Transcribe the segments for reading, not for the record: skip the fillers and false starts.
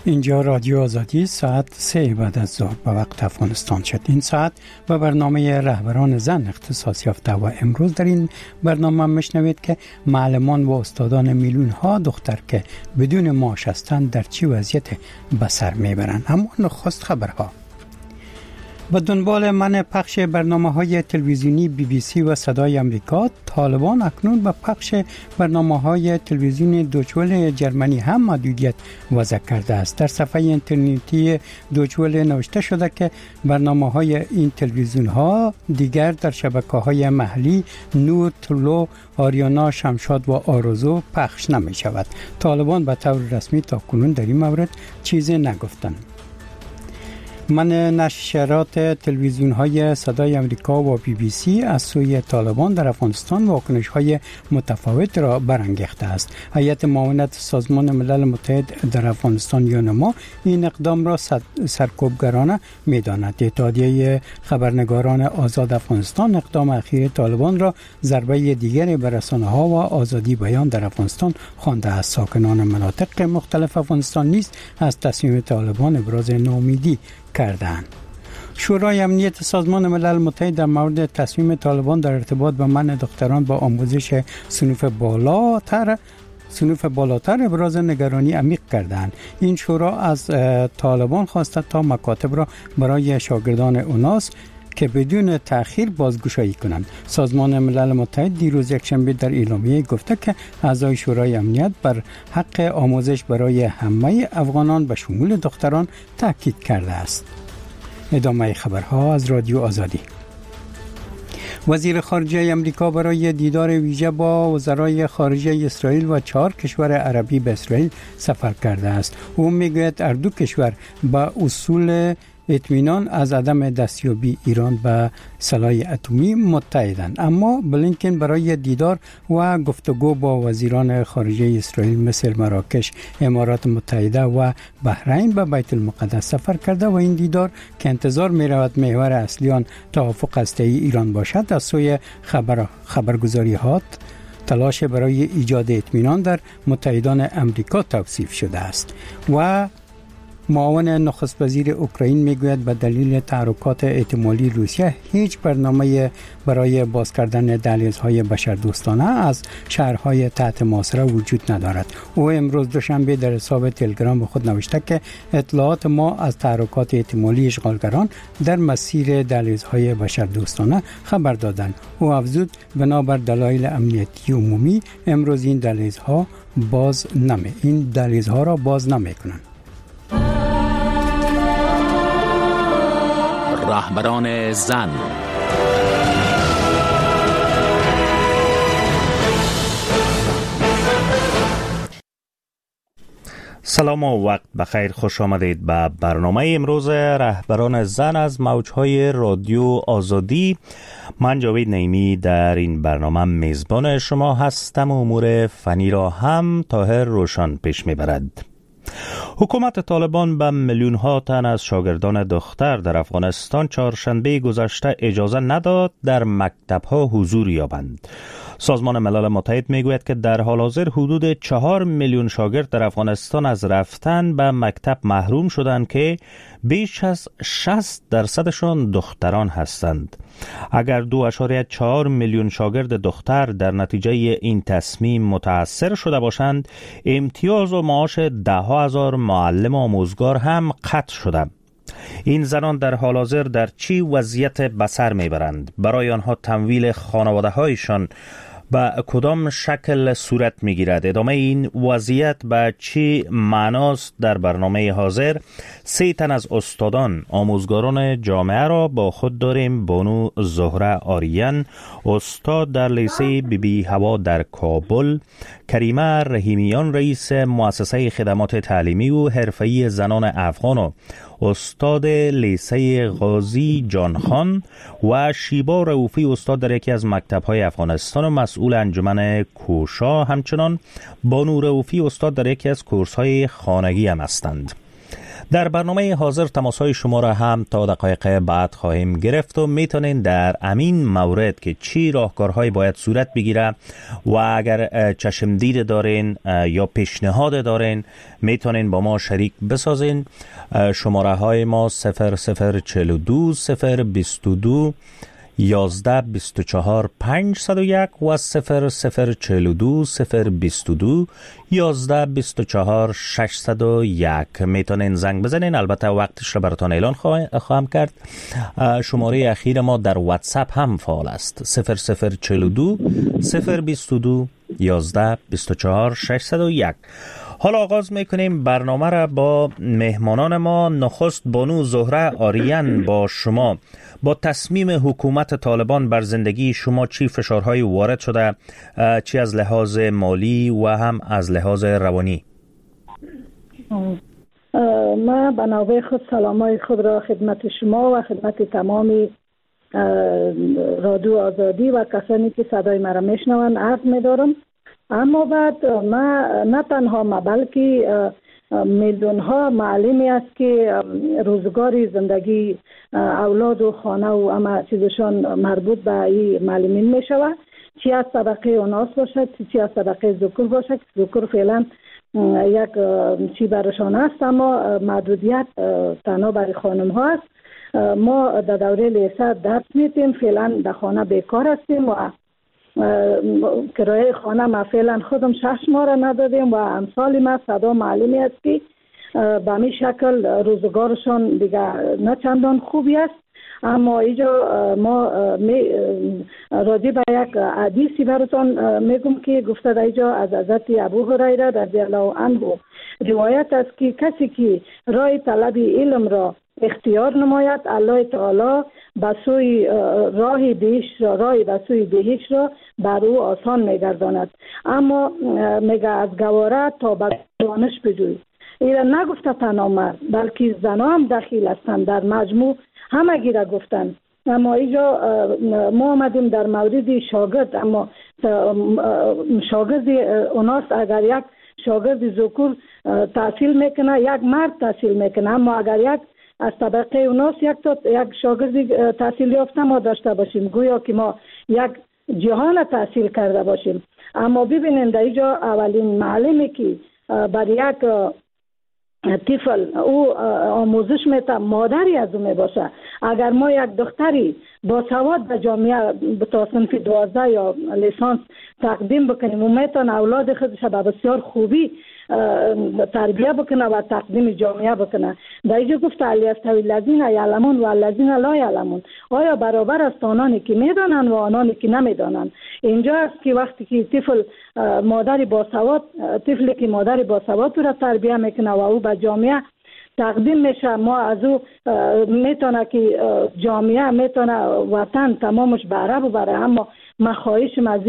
اینجا رادیو آزادی ساعت 3 بعد از ظهر به وقت افغانستان شد. این ساعت و برنامه رهبران زن اختصاص یافته و امروز در این برنامه میشنوید که معلمان و استادان میلیون ها دختر که بدون معاش هستند در چه وضعیت به سر میبرند. اما نخست خبرها. به دنبال منع پخش برنامه‌های تلویزیونی BBC و صدای آمریکا، طالبان اکنون به پخش برنامه‌های تلویزیونی دوچول جرمنی هم محدودیت وضع کرده است. در صفحه اینترنتی دوچول نوشته شده که برنامه‌های این تلویزیون‌ها دیگر در شبکه‌های محلی نور، طلوع، آریانا، شمشاد و آرزو پخش نمی‌شود. طالبان به طور رسمی تاکنون در این مورد چیزی نگفتند. من نشرات تلویزیون‌های صدای آمریکا و BBC از سوی طالبان در افغانستان واکنش‌های متفاوت را برانگیخته است. هیئت معاونت سازمان ملل متحد در افغانستان یونما این اقدام را سرکوبگرانه می‌داند. اتحادیه خبرنگاران آزاد افغانستان اقدام اخیر طالبان را ضربه دیگری به رسانه‌ها و آزادی بیان در افغانستان خوانده است. ساکنان مناطق مختلف افغانستان نیز از تصمیم طالبان ابراز ناامیدی کردند. شورای امنیت سازمان ملل متحد در مورد تصمیم طالبان در ارتباط با منع دختران با آموزش صنوف بالاتر ابراز نگرانی عمیق کردند. این شورا از طالبان خواسته تا مکاتب را برای شاگردان اوناس که بدون تأخیر بازگشایی کنند. سازمان ملل متحد دیروز یکشنبه در اعلامیه گفته که اعضای شورای امنیت بر حق آموزش برای همه افغانان به شمول دختران تاکید کرده است. ادامه خبرها از رادیو آزادی. وزیر خارجه امریکا برای دیدار ویژه با وزرای خارجه اسرائیل و 4 کشور عربی به اسرائیل سفر کرده است. او میگوید هر دو کشور با اصول اطمینان از عدم دستیابی ایران به سلاح اتمی متحدند. اما بلینکن برای دیدار و گفتگو با وزیران خارجه اسرائیل مثل مراکش، امارات متحده و بحرین به بیت المقدس سفر کرده و این دیدار که انتظار می رود محور اصلی آن توافق هسته‌ای ایران باشد از سوی خبرگزاری‌هات تلاش برای ایجاد اطمینان در متحدان امریکا توصیف شده است. و معاون نخست وزیر اوکراین میگوید به دلیل تحرکات احتمالی روسیه هیچ برنامه برای باز کردن دهلیزهای بشردوستانه از شهرهای تحت محاصره وجود ندارد. او امروز دوشنبه در حساب تلگرام خود نوشته که اطلاعات ما از تحرکات احتمالی اشغالگران در مسیر دهلیزهای بشردوستانه خبر دادند. او افزود بنابر دلایل امنیتی عمومی امروز این دهلیزها را باز نمی‌کنند. رهبران زن. سلام و وقت بخیر، خوش آمدید به برنامه امروز رهبران زن از موجهای رادیو آزادی. من جاوید نعیمی در این برنامه میزبان شما هستم و امور فنی را هم طاهر روشن پیش میبرد. حکومت طالبان به میلیون ها تن از شاگردان دختر در افغانستان چهارشنبه گذشته اجازه نداد در مکتب ها حضور یابند. سازمان ملل متحد میگوید که در حال حاضر حدود 4 میلیون شاگرد در افغانستان از رفتن به مکتب محروم شدند که بیش از 60% دختران هستند. اگر 2.4 میلیون شاگرد دختر در نتیجه این تصمیم متاثر شده باشند، امتیاز و معاش 10,000 معلم آموزگار هم قطع شده. این زنان در حال حاضر در چی وضعیت به سر میبرند؟ برای آنها تمویل خانواده هایشان به کدام شکل صورت میگیرد؟ ادامه این وضعیت به چی معناست؟ در برنامه حاضر 3 تن از استادان آموزگاران جامعه را با خود داریم. بانو زهره آریان، استاد در لیسه بیبی هوا در کابل، کریمه رحیمیان، رئیس مؤسسه خدمات تعلیمی و حرفه‌ای زنان افغان و استاد لیسه غازی جانخان، و شیبا رؤوفی، استاد در یکی از مکتب‌های افغانستان و مسئول انجمن کوشا. همچنان بانو رؤوفی، استاد در یکی از کورس‌های خانگی هم هستند. در برنامه حاضر تماس‌های شما را هم تا دقایق بعد خواهیم گرفت و میتونین در امین مورد که چی راهکارهایی باید صورت بگیره و اگر چشمدید دارین یا پیشنهاد دارین میتونین با ما شریک بسازین. شماره های ما 0042 022 11 24 501 و 0042 022 11 24 601 میتونین زنگ بزنین. البته وقتش را براتون اعلان خواهم کرد. شماره اخیر ما در واتساپ هم فعال است 0042 022 11 24 601. حالا آغاز میکنیم برنامه را با مهمانان ما. نخست بانو زهره آریان با شما. با تصمیم حکومت طالبان بر زندگی شما چی فشارهایی وارد شده، چی از لحاظ مالی و هم از لحاظ روانی؟ ما به نوبه خود سلامای خود را خدمت شما و خدمت تمام رادیو آزادی و کسانی که صدای مرا میشنوند عرض می‌دارم. اما بعد ما نه تنها ما بلکه میلیون ها معلمی است که روزگاری زندگی اولاد و خانه و اما چیزشان مربوط به این معلمین می شود، چی از طبقه اوناس باشد چی از طبقه ذکور باشد. ذکور فعلا یک چی برشان است، اما محدودیت تنها برای خانم ها است. ما در دوره لیسه درس میتیم، فعلا در خانه بیکار هستیم و کرایه خانه ما فعلا خودم 6 ماه را ندادیم و امثال ما صدا معلمی است که به همین شکل روزگارشان دیگه نه چندان خوبی است. اما اینجا ما راجع به یک حدیثی براتون میگم که گفته در اینجا از حضرت ابو هریره رضی الله عنه روایت است که کسی که راه طلب علم را اختیار نماید الله تعالی به سوی راه بهشت را بر او آسان میگرداند. اما میگه از گواره تا به دانش بجوی. این نگفته تنها مرد بلکه زنها هم دخیل هستند، در مجموع همگی را گفتند. اما اینجا ما آمدیم در مورد شاگرد. اما شاگرد اوناست اگر یک شاگرد ذکور تحصیل میکنه یک مرد تحصیل میکنه، اما اگر یک از طبقه اوناست یک شاگرد تحصیل یافته ما داشته باشیم گویا که ما یک جهان تحصیل کرده باشیم. اما ببینید در اینجا اولین معلمی که بر یک طفل او آموزش میته مادری از او میباشه. اگر ما یک دختری با سواد به جامعه تا صنف 12 یا لیسانس تقدیم بکنیم و میتونه اولاد خودش به بسیار خوبی تربیه بکنه و تقدیم جامعه بکنه. در اینجا گفت علی استوی الذین یعلمون و الذین لا یعلمون، آیا برابر است آنانی که میدانند و آنانی که نمیدانند؟ اینجا است که وقتی که طفلی که مادری با سواد را تربیه میکنه و او به جامعه تقدیم میشه، ما از او میتونه که جامعه میتونه وطن تمامش بره ببره. اما مخواهشم از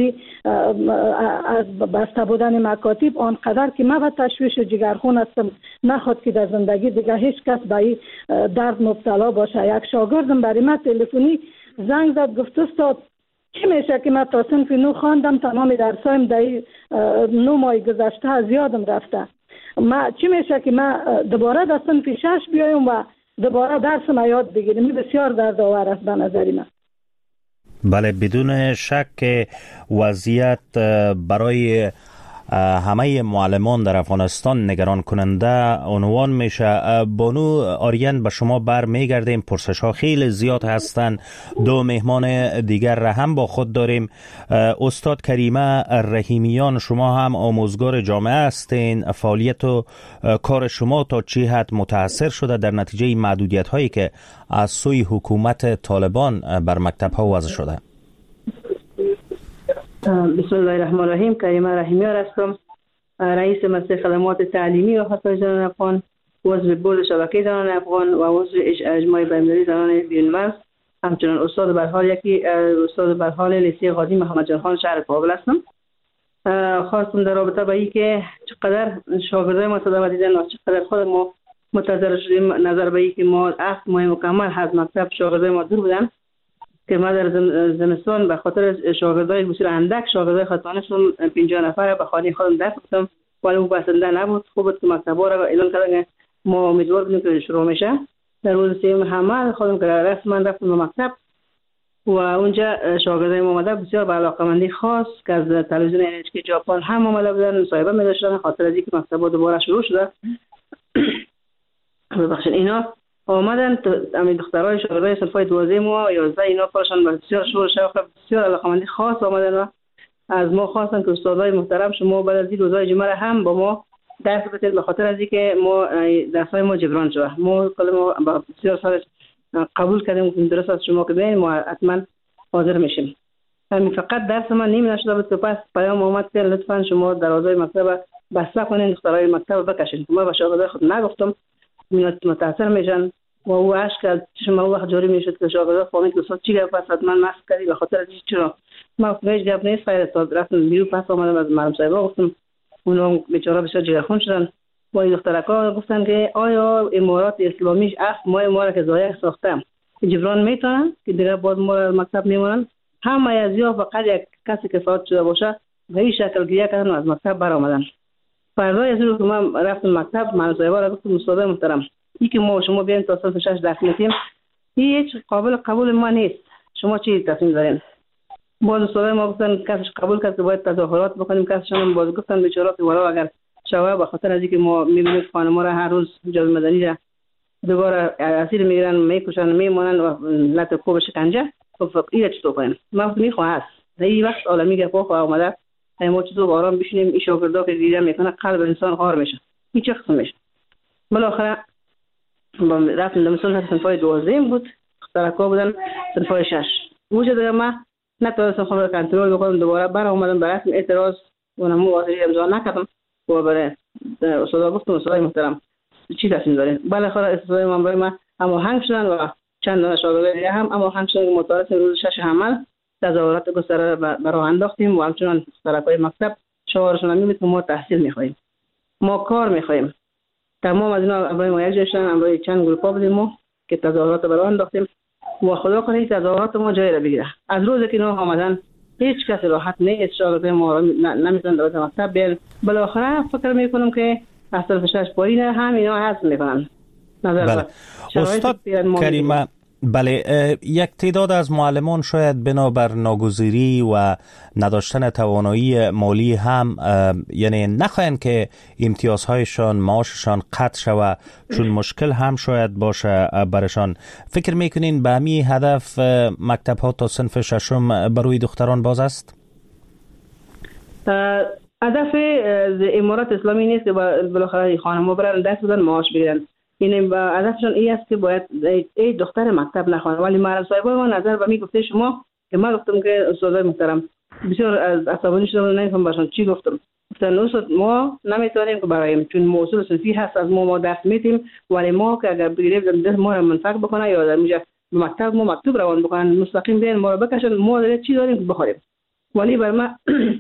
بسته بودن مکاتب آنقدر که من به تشویش جگرخون هستم نخواد که در زندگی دیگه هیچ کس به این درد مبتلا باشه. یک شاگردم برای من تلفنی زنگ زد گفت استاد چی میشه که من تا صنف 9 خواندم، تمام درسایم در 9 ماه گذشته از یادم رفته. چی میشه که من دوباره در صنف 6 بیایم و دوباره درسم یاد بگیرم؟ بسیار دردآور است به نظر من. بله، بدون شک وضعیت برای همه معلمان در افغانستان نگران کننده عنوان میشه. بانو آریان به شما بر میگردیم. پرسش ها خیلی زیاد هستند. 2 مهمان دیگر را هم با خود داریم. استاد کریمه رحیمیان، شما هم آموزگار جامعه هستین. فعالیت و کار شما تا چه حد متاثر شده در نتیجه محدودیت هایی که از سوی حکومت طالبان بر مکتب ها وضع شده؟ بسم الله الرحمن الرحیم. کریمه رحیمیان هستم، رئیس مسئله خدمات تعلیمی و خصوصی زنان افغان، عضو بورد شبکه زنان افغان و عضو اجماع بین‌المللی زنان بیرون‌مرز. همچنین استاد بر حال لیسه قاضی محمد جان خان شهر کابل هستم. خواستم در رابطه با این که چقدر شاگردای ما صدا دیدن و چقدر خود ما متضرر شدیم نظر به این که ما 7 ماه مکمل از مکتب شاگردای ما دور بودن که ما در زمستان به خاطر شاگردای بسیار اندک شاگردای خطانشون 50 نفر به خانه خودم درس گفتم، ولی او بسنده نبود. خوب بود که مکتبا را اعلان کردن ما امیدوار بودیم که شروع میشه. در روز سوم حمل خودم که رسما رفتم به مکتب و اونجا شاگردای ما اومده بسیار با علاقه‌مندی خاص که از تلویزیون NHK ژاپن هم اومده بودن، مصاحبه می‌داشتن خاطر از اینکه مکتب دوباره شروع شده. ببخشید اینا اومدن همین دخترای شاگردای صفای 12 و 11 اینا کارشون بسیار شوق بسیار علاقه‌مندی خاص اومدن و از ما خواستن که استادای محترم شما بعد از این روزهای جمعه هم با ما درس بدید، به خاطر از اینکه ما درسای ما جبران شده. ما با بسیار سال قبول کردیم که درست از شما که بیاین ما حتما حاضر میشیم. همین فقط درس من نشده بود که پس پیام اومد که لطفا شما دروازه مکتب بسته کنین، دخترای مکتب بکشین. ما به شاگردای خود نگفتم، متاثر میشن و او عشق شما وقت جوری میشد که شاگردا فهمید که استاد چی گفت، پس حتما ماسک کردی به خاطر چرا ما هیچ گپ نیست. خیر استاد رفتم بیرون، پس اومدم از معلم صاحب گفتم، اونا بیچاره بسیار جگرخون شدن و این دخترکا گفتن که آیا امارات اسلامیش ما را که ضایع ساختم جبران میتونن که دیگه باز ما مکتب میمونن. همه از یا فقط یک کسی که فوت شده باشه به این شکل گریه کردن و از مکتب برآمدن. فردای از روز که من رفتم مکتب، معلم صاحب را گفتم استاد محترم این که ما شما بیاین تا صف 6 درس میدیم هیچ قابل قبول ما نیست، شما چی تصمیم دارین؟ باز استاد ما گفتن کسش قبول کرد که باید تظاهرات بکنیم، کسشون باز گفتن بیچاره ورا اگر شوه به خاطر از اینکه ما میبینیم خانم‌ها را هر روز جبر مدنی را دوباره اسیر میگیرن، میکشن، میمونن و لط کوب شکنجه. خب این چطور کنیم؟ ما میخوام هست این وقت عالمی گپا خواه اومده ما چطور آرام بشینیم این شاگردا که دیده میکنه قلب انسان خار میشه. این چه قسم میشه؟ بالاخره رفتم مثلا صنفای 12 بود، دخترکا بودن صنفای 6. اونجا دیگه ما نتونستم خود را کنترل بکنم، دوباره برای اومدم به رسم اعتراض اونم واسه امضا نکردم و برای استاد گفتم استاد محترم چی تصمیم دارین؟ بالاخره استادای من برای ما هماهنگ شدن و چند دانه شاگرد دیگه هم هماهنگ شدن که متعارف روز 6 حمل تظاهرات گسترده برای انداختیم و همچنان دخترکای مکتب شعارشون هم می‌بود که ما تحصیل می‌خوایم، ما کار می‌خوایم. تمام از اینا برای ما یک جای شدن، برای چند گروه بودیم ما که تظاهرات برای انداختیم و خدا کنه این تظاهرات ما جای را بگیره. از روزی که اینا آمدن هیچ کس راحت نیست، شاگردای ما نمیتونن دروازه مکتب بیان. بالاخره فکر میکنم که از طرف 6 پایین هم اینا حذف میکنن. بله. استاد کریمه، بله، یک تعداد از معلمان شاید بنابر ناگزیری و نداشتن توانایی مالی هم یعنی نخواهند که امتیازهایشان معاششان قطع شود، چون مشکل هم شاید باشه برشان. فکر میکنین به همی هدف مکتب ها تا صنف 6 بروی دختران باز است؟ هدف امارات اسلامی نیست که بالاخره خانم‌ها برن دست بدن معاش بگیرن. این هدفشون این است که باید ای دختر مکتب نخوانه. ولی معلم صاحب ما نظر به می گفته شما که ما گفتم که استادای محترم بسیار از عصبانی شدم، نمیفهم برشون چی گفتم. گفتن استاد ما نمیتونیم که برایم، چون موضوع صنفی هست از ما درس میدیم، ولی ما که اگر بگیریم در ما را منفعت بکنه یا در اینجا مکتب ما مکتوب روان بکنن مستقیم بیان ما را بکشن، ما در چی داریم که بخوریم. ولی بر ما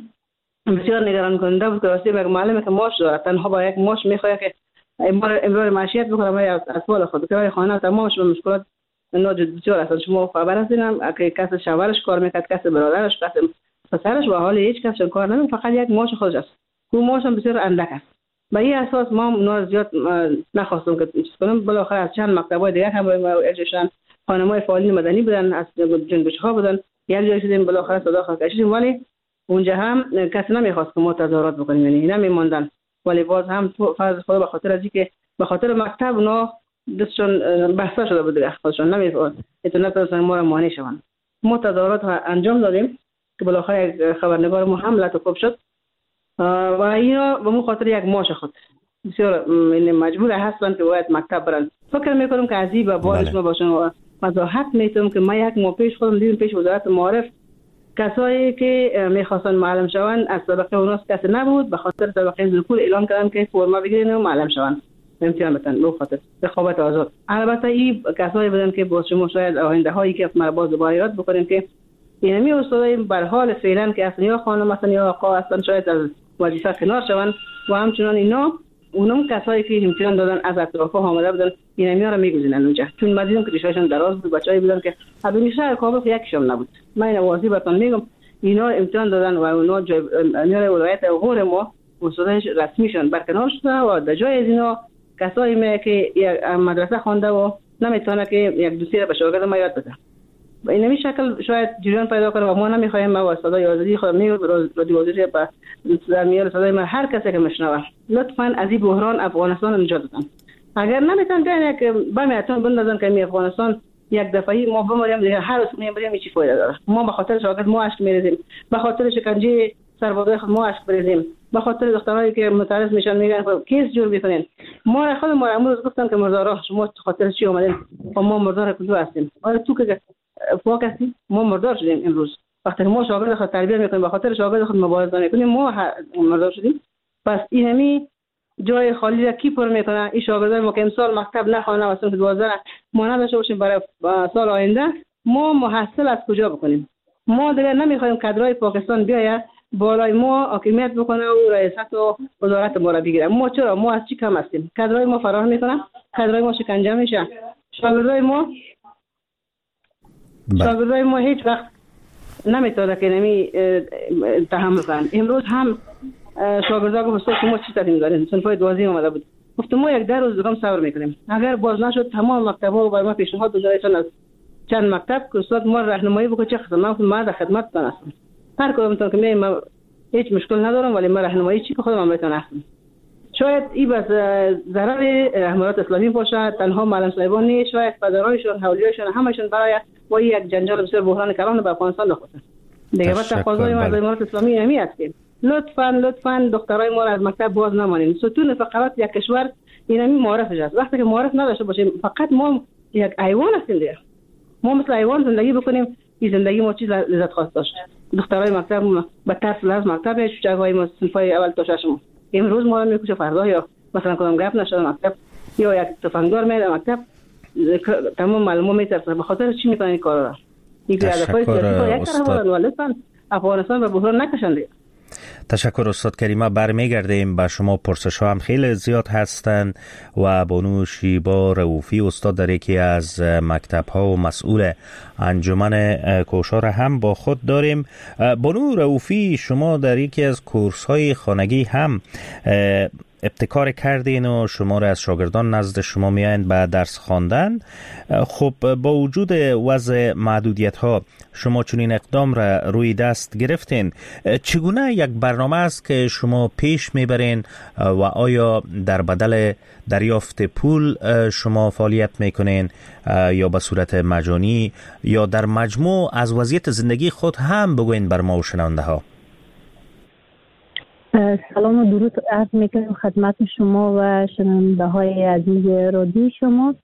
بسیار نگران کننده بود که راستی یک معلم که ماش داره تنها با یک ماش میخواد که امرار معیشت بکنم یا اطفال خود که خانه تمامش به مشکلات ناجد بسیار هستند. شما خبر هستین که کس شوهرش کار میکرد، کس برادرش، کس پسرش و حال هیچ کس کار نمیکنه، فقط یک ماش خودش است. اون ماش هم بسیار اندک است. به این اساس ما اونا زیاد نخواستم که چیز کنم. بالاخره از چند مکتب‌های دیگه هم اجازهشان خانم‌های فعالین مدنی بودن، از جنبش‌ها بودن، یک جای شدیم بالاخره صدا کشیدیم، ولی اونجا هم کسی نمیخواست که ما تظاهرات بکنیم، یعنی اینا میموندن. ولی باز هم فرض خدا به خاطر از اینکه به خاطر مکتب اونا دستشون بسته شده بود، خودشون نمیتونستن ما را مانع شوند. ما تظاهرات انجام دادیم که بالاخره خبرنگار ما هم لطف شد و اینا به خاطر یک ماش خود بسیار مجبور هستن که باید مکتب برن. فکر میکنم که عزیز و بارش ما باشن و وضاحت میتونم که ما یک ماه پیش خودم دیدم پیش وزارت معارف کسایی که میخواستن معلم شوند از طبقه اوناس کسی نبود، به خاطر طبقه ذکور اعلام کردن که فرما بگیرین و معلم شوند، امتحان بتن به خاطر رقابت آزاد. البته این کسایی بودن که باز شما شاید آینده هایی که ما باز دوباره یاد بکنیم که اینمی استادای بر حال فعلا که اصلا یا خانم مثلا یا آقا اصلا شاید از وظیفه کنار شوند و همچنان اینا اونم کسایی که امتحان دادن از اطراف آمده بودن اینمی را میگذینن اونجا، چون ما دیدیم که ریشه‌شون دراز بود، بچه‌ای بودن که همیشه کابل یکشون نبود. من این واضح براتون میگم اینا امتحان دادن و اونا ولایت غور ما استادای رسمیشون برکنار شده و در جای از اینا کسایی می که یک مدرسه خوانده و نمیتونه که یک دوستی را به شاگرد ما یاد بده. و این همین شکل شاید جریان پیدا کنه و ما نمیخوایم ما با صدای آزادی خود رادیو آزادی در میان صدای ما هر کسی که میشنوه لطفاً از این بحران افغانستان نجات بدن. اگر نمیتونن بیان که بمیتون بندازن که می افغانستان یک دفعه ما بمریم دیگه هر روز میبریم چی فایده داره؟ ما به خاطر شاگرد ما اشک میریزیم، به خاطر شکنجه سربازای خود ما اشک بریزیم، به خاطر دخترایی که متعرض میشن میگن کیس جور میکنین. ما خود ما امروز گفتن که مردارا شما خاطر چی اومدین و ما مردار کجا هستیم؟ آره تو که فوق هستی ما مردار شدیم امروز. وقتی ما شاگرد خود تربیت میکنیم به خاطر شاگرد خود مبارزه میکنیم ما مردار شدیم. پس این همی جای خالی را کی پر میکنه؟ این شاگردای ما که امسال مکتب نخوانه و صنف 12 ما نداشته باشیم برای سال آینده ما محصل از کجا بکنیم؟ ما دیگه نمیخوایم کادرای پاکستان بیاید بالای ما حاکمیت بکنه و رئیست و وزارت ما را بگیره. ما چرا؟ ما از چی کم هستیم؟ کادرای ما فرار میکنه، کادرای ما شکنجه میشه، شاگردای ما هیچ وقت نمیتونه که نمی تحمل کنن. امروز هم شاگردا گفتن که ما چی تدیم داریم؟ صنف 12 اومده بود. گفتم ما یک روز دیگه صبر میکنیم. اگر باز نشد تمام مکتب‌ها برای ما پیشنهاد دادن از چند مکتب که استاد ما راهنمایی بکنه چه خدمت ما در خدمتتون هستم. هر کدومتون که میگم هیچ مشکل ندارم ولی ما راهنمایی چی که خودم بهتون هستم. شاید این بس ضرر امارات اسلامی باشه، تنها معلم صاحبان نیست، شاید پدرایشون، حوالیایشون همشون برای با یک جنجال بسیار بحران کلان به افغانستان داخته. دیگه بعد تقاضای ما امارات اسلامی همی است که لطفاً دخترای ما را از مکتب باز نمانید. ستون فقرات یک کشور اینمی معرفش است. وقتی که معرف نداشته باشیم فقط ما یک حیوان هستیم دیگه. ما مثل حیوان زندگی بکنیم، این زندگی ما چیز لذت خواست داشت. دخترای مکتب با ترس از مکتب چوچکای ما صنفای اول تا ششم امروز ما رو میکشه، فردا یا مثلا کدام گپ نشد مکتب یا یک تفنگدار میاد مکتب تمام معلومات میترسه. به خاطر چی میکنن این کارا را؟ این هدفای سیاسی یک طرف بود ولی افغانستان به بحران نکشنده. تشکر استاد کریمه. برمیگردیم به شما. پرسش ها هم خیلی زیاد هستند و بانو شیبا رؤوفی استاد در یکی از مکتب ها و مسئول انجمن کوشار هم با خود داریم. بانو رؤوفی شما در یکی از کورس های خانگی هم ابتکار کردین و شما را از شاگردان نزد شما میایند به درس خواندن. خب با وجود وضع محدودیت ها شما چنین اقدام را روی دست گرفتین. چگونه یک برنامه است که شما پیش میبرین و آیا در بدل دریافت پول شما فعالیت میکنین یا به صورت مجانی یا در مجموع از وضعیت زندگی خود هم بگوین بر ما و شنونده ها؟ سلام و درود عرض میکنم خدمت شما و شنونده های عزیز رادیو شما.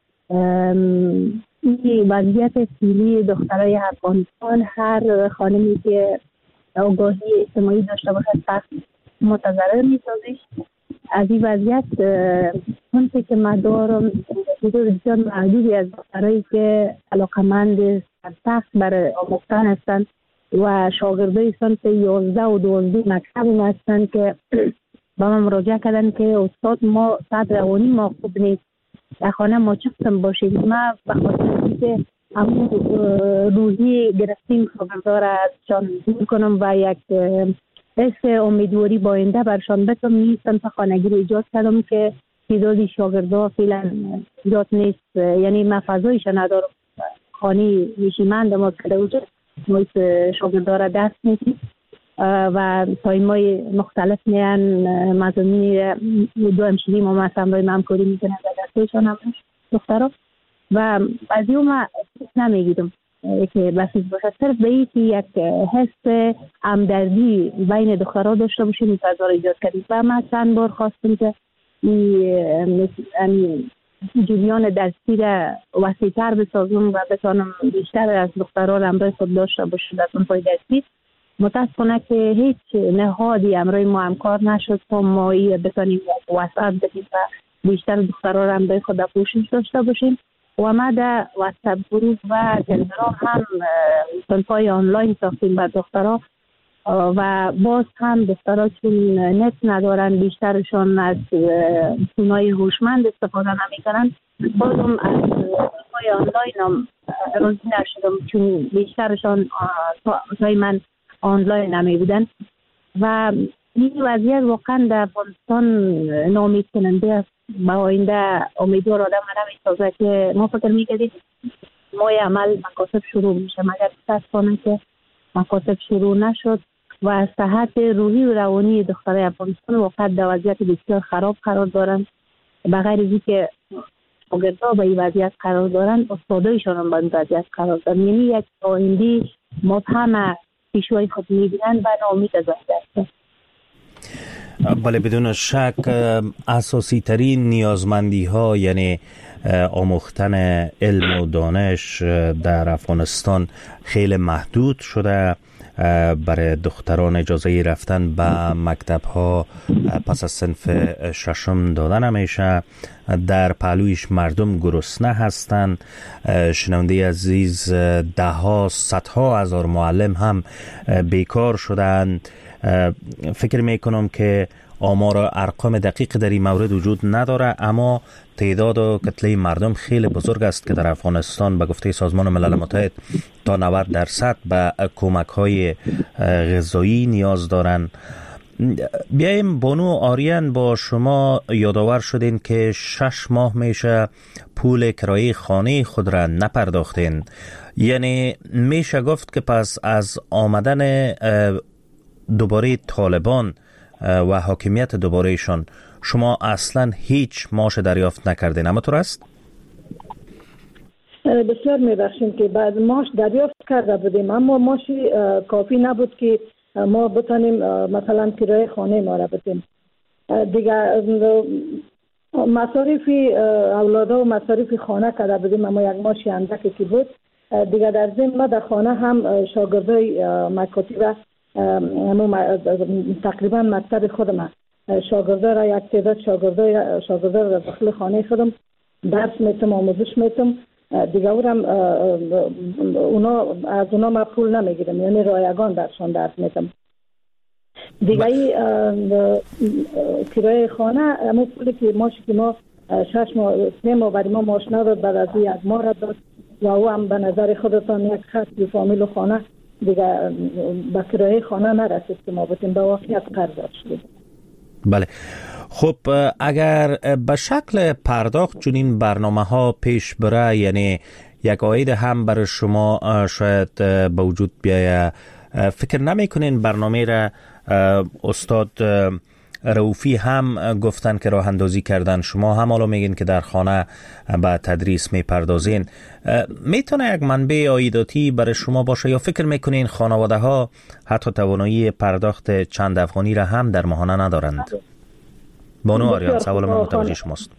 این وضعیت فعلی دخترای افغانستان هر خانمی که آگاهی اجتماعی داشته باشه سخت متضرر میسازش. از این وضعیت اونچه که من دارم حدود بسیار محدودی از دخترایی که علاقمند سخت برای آموختن هستند و شاگردای صنف 11 و 12 مکتب هستن که با من مراجعه کردن که استاد ما صد روانی ما خوب نیست، در خانه ما چه قسم باشید. ما به خاطر اینکه همون روحی گرفتیم شاگردا را ازشان دور کنم و یک حس امیدواری با آینده برشان بدم، این صنف خانگی رو ایجاد کردم که تعداد شاگردا فعلا زیاد نیست، یعنی من فضایش ندارم. خانه نشیمند ما کرده وجود ما شاگردا را دست میدیم و تایمای مختلف میان مضامین دو همشیری ما مثلا روی همکاری میکنن در دستشان هم دخترها و بعضی ما نمیگیدم که بسیج باشه. صرف به این که یک حس همدردی بین دخترها داشته باشیم این فضا را ایجاد کردیم و من چند بار خواستم که این جریان درسی را وسیع‌تر بسازم و بتانم بیشتر از دخترها را همراه خود داشته باشم در صنف‌های درسی. متاسفانه که هیچ نهادی همراه ما همکار نشد تا ما بتانیم وسعت بدیم و بیشتر دخترها را همراه خود پوشش داشته باشیم. و ما در واتساپ گروپ و تلگرام هم صنف‌های آنلاین ساختیم بر دخترها و باز هم دخترها چون نت ندارن بیشترشون از تونای هوشمند استفاده نمیکنن. بازم از صنف‌های آنلاین هم راضی نشدم چون بیشترشون تای من آنلاین نمی بودن و این وضعیت واقعا در افغانستان ناامید کننده است با آینده امیدوار آدم نمیسازه که ما فکر میکردیم مای عمل مکاتب شروع میشه، مگر متاسفانه که مکاتب شروع نشد و از صحت روحی و روانی دخترای افغانستان واقعا در وضعیت بسیار خراب قرار دارند. بغیر از اینکه شاگردها به این وضعیت قرار دارند، استادایشان هم به این وضعیت قرار دارند. یعنی یک آینده مبهم پیشوی خود میبینند و ناامید از آینده. بله، بدون شک اساسی ترین نیازمندی ها یعنی آموختن علم و دانش در افغانستان خیلی محدود شده. برای دختران اجازه رفتن به مکتب ها پس از صنف ششم دادن نمیشه. در پهلویش مردم گرسنه هستند. شنونده عزیز، ده ها صدها هزار معلم هم بیکار شدند. فکر میکنم که آمار ارقام دقیق در این مورد وجود نداره، اما تعداد و کتله مردم خیلی بزرگ است که در افغانستان به گفته سازمان ملل متحد تا 90% به کمک های غذایی نیاز دارند. بیاییم بانو آریان، با شما یادآور شدین که 6 ماه میشه پول کرایه خانه خود را نپرداختین. یعنی میشه گفت که پس از آمدن دوباره طالبان و حاکمیت دوبارهشان شما اصلا هیچ معاش دریافت نکردین، اما طور است؟ بسیار میبخشیم که بعد معاش دریافت کرده بودیم، اما معاشی کافی نبود که ما بتانیم مثلا کرایه خانه ما را بدیم. دیگه مصارف اولادها و مصارف خانه کرده بودیم، اما یک معاشی اندکی که بود. دیگه در ضمن ما در خانه هم شاگردای مکاتب تقریبا مکتب خودم شاگرده را یک تعداد شاگرده را داخل خانه خودم درس میتم، آموزش میتم. دیگه از اونا ما پول نمیگیرم، یعنی رایگان درشان درس میتم. دیگه کرایه خانه همون پولی که ماشی که ما 6 ماه 3 ماه برای ما معاش نداد، بعد از یک ماه را داد و او هم به نظر خودتان یک خط فامیل و خانه دیگه با کرایه خانه نرسید که ما بتیم به واقعیت قرض شدیم. بله، خب اگر به شکل پرداخت چنین برنامه ها پیش بره، یعنی یک عاید هم برای شما شاید به وجود بیایه، فکر نمی کنین برنامه را استاد رؤوفی هم گفتن که راه اندازی کردن، شما هم حالا میگین که در خانه به تدریس میپردازین، میتونه یک منبع عایداتی برای شما باشه، یا فکر میکنین خانواده ها حتی توانایی پرداخت چند افغانی را هم در ماهانه ندارند؟ بانو آریان، سوال من متوجه شماست.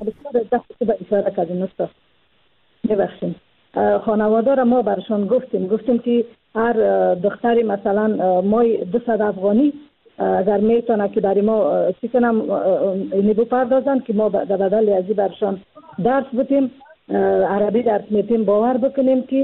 ببخشید، خانواده را ما برشان گفتیم که هر دختری مثلا مای 200 افغانی اگر میتونه که برای ما چی کنم اینی بپردازن که ما در بدل ازی برشان درس بتیم، عربی درس میتیم. باور بکنیم که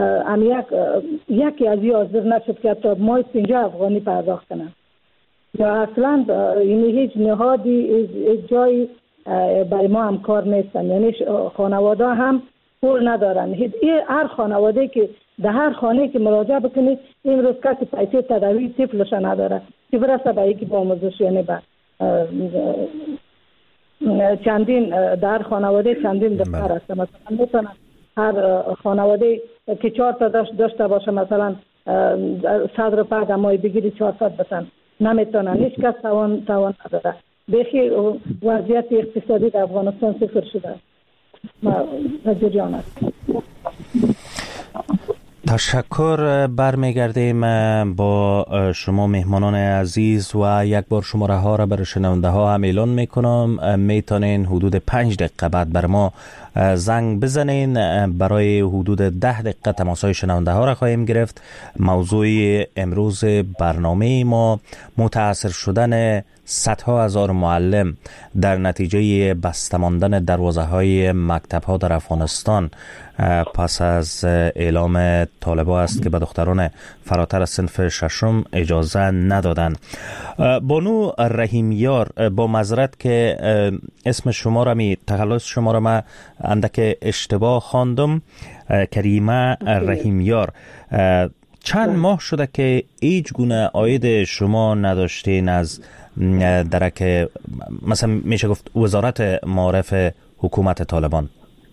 یکی ازی حاضر نشد که حتی مای 50 افغانی پرداخت کنن، یا اصلا اینی هیچ نهادی هیچ جایی برای ما هم کار نیستن. یعنی خانواده هم پول ندارن. هر خانواده که در هر خانه که مراجعه بکنید این روز کسی پیسه تداوی طفلش نداره که برسه به یکی با آموزش. یعنی به چندین در خانواده چندین دختر هست، مثلا میتونه هر خانواده که 4 تا داشته باشه مثلا 100 روپیه در ماه بگیری 400 بتن، نمیتونن، هیچ کس توان نداره. بخی وضعیت اقتصادی در افغانستان صفر شده. تشکر. برمیگردیم با شما مهمانان عزیز و یک بار شماره ها را برای شنونده ها هم اعلان میکنم. میتونین حدود 5 دقیقه بعد بر ما زنگ بزنین. برای حدود 10 دقیقه تماسهای شنونده ها را خواهیم گرفت. موضوع امروز برنامه ما متاثر شدن صدها هزار معلم در نتیجه بسته ماندن دروازه های مکتب ها در افغانستان پس از اعلام طالبان است که به دختران فراتر از صنف ششم اجازه ندادن. بانو رحیمیار، با معذرت که اسم شما را تخلص شما را من اندک اشتباه خواندم، کریمه رحیمیار، چند ماه شده که هیچ گونه عاید شما نداشتین از درک مثلا میشه گفت وزارت معارف حکومت طالبان؟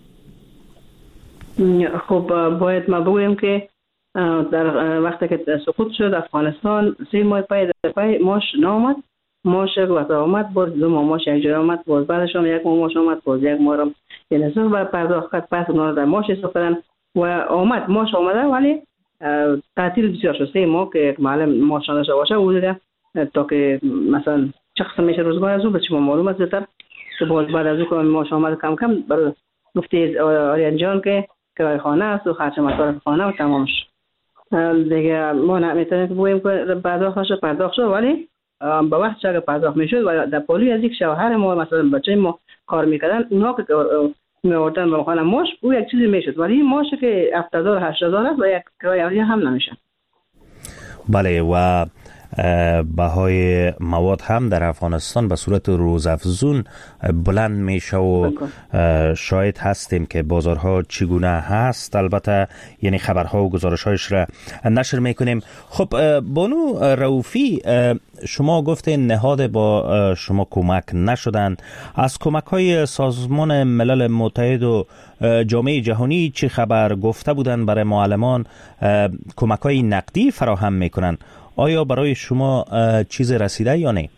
خب باید ما بگویم که در وقتی که سقوط شد افغانستان 3 ماه پای ماش نامد، ماش وقت آمد باز 2 ماه ماش یک جای آمد، باز بعدش هم 1 ماه ماش آمد، باز 1 ماه هم یعنی صرف پرداخت کرد، پس اونا در ماش حساب کردن و آمد ماش آمده ولی تعطیل بسیار شد. 3 ماه که معلم ماش نداشته باشه بوده تا که مثلا چه قسم میشه روزگار از او به شما معلوم است زودتر که باز بعد از او که ماش آمد کم کم برای گفته آریان جان که کرایه خانه است و خرج مصارف خانه و تمامش دیگه ما نمیتونیم که بگوییم که پرداخت شد ولی به وقت اگه پرداخت میشد و در پالوی از یک شوهر ما مثلا بچه ما کار میکردن اونها که میوردن به خانه ماش او یک چیزی میشد ولی این ماش که 70,000 80,000 است و یک کرایه هم نمیشه. بله و بهای مواد هم در افغانستان به صورت روزافزون بلند میشه و شاید هستیم که بازارها چگونه هست. البته یعنی خبرها و گزارش‌هایش را نشر میکنیم. خب بانو رؤوفی، شما گفتین نهاد با شما کمک نشدن. از کمک‌های سازمان ملل متحد و جامعه جهانی چه خبر؟ گفته بودن برای معلمان کمک‌های نقدی فراهم میکنن. آیا برای شما چیز رسیده یا نه؟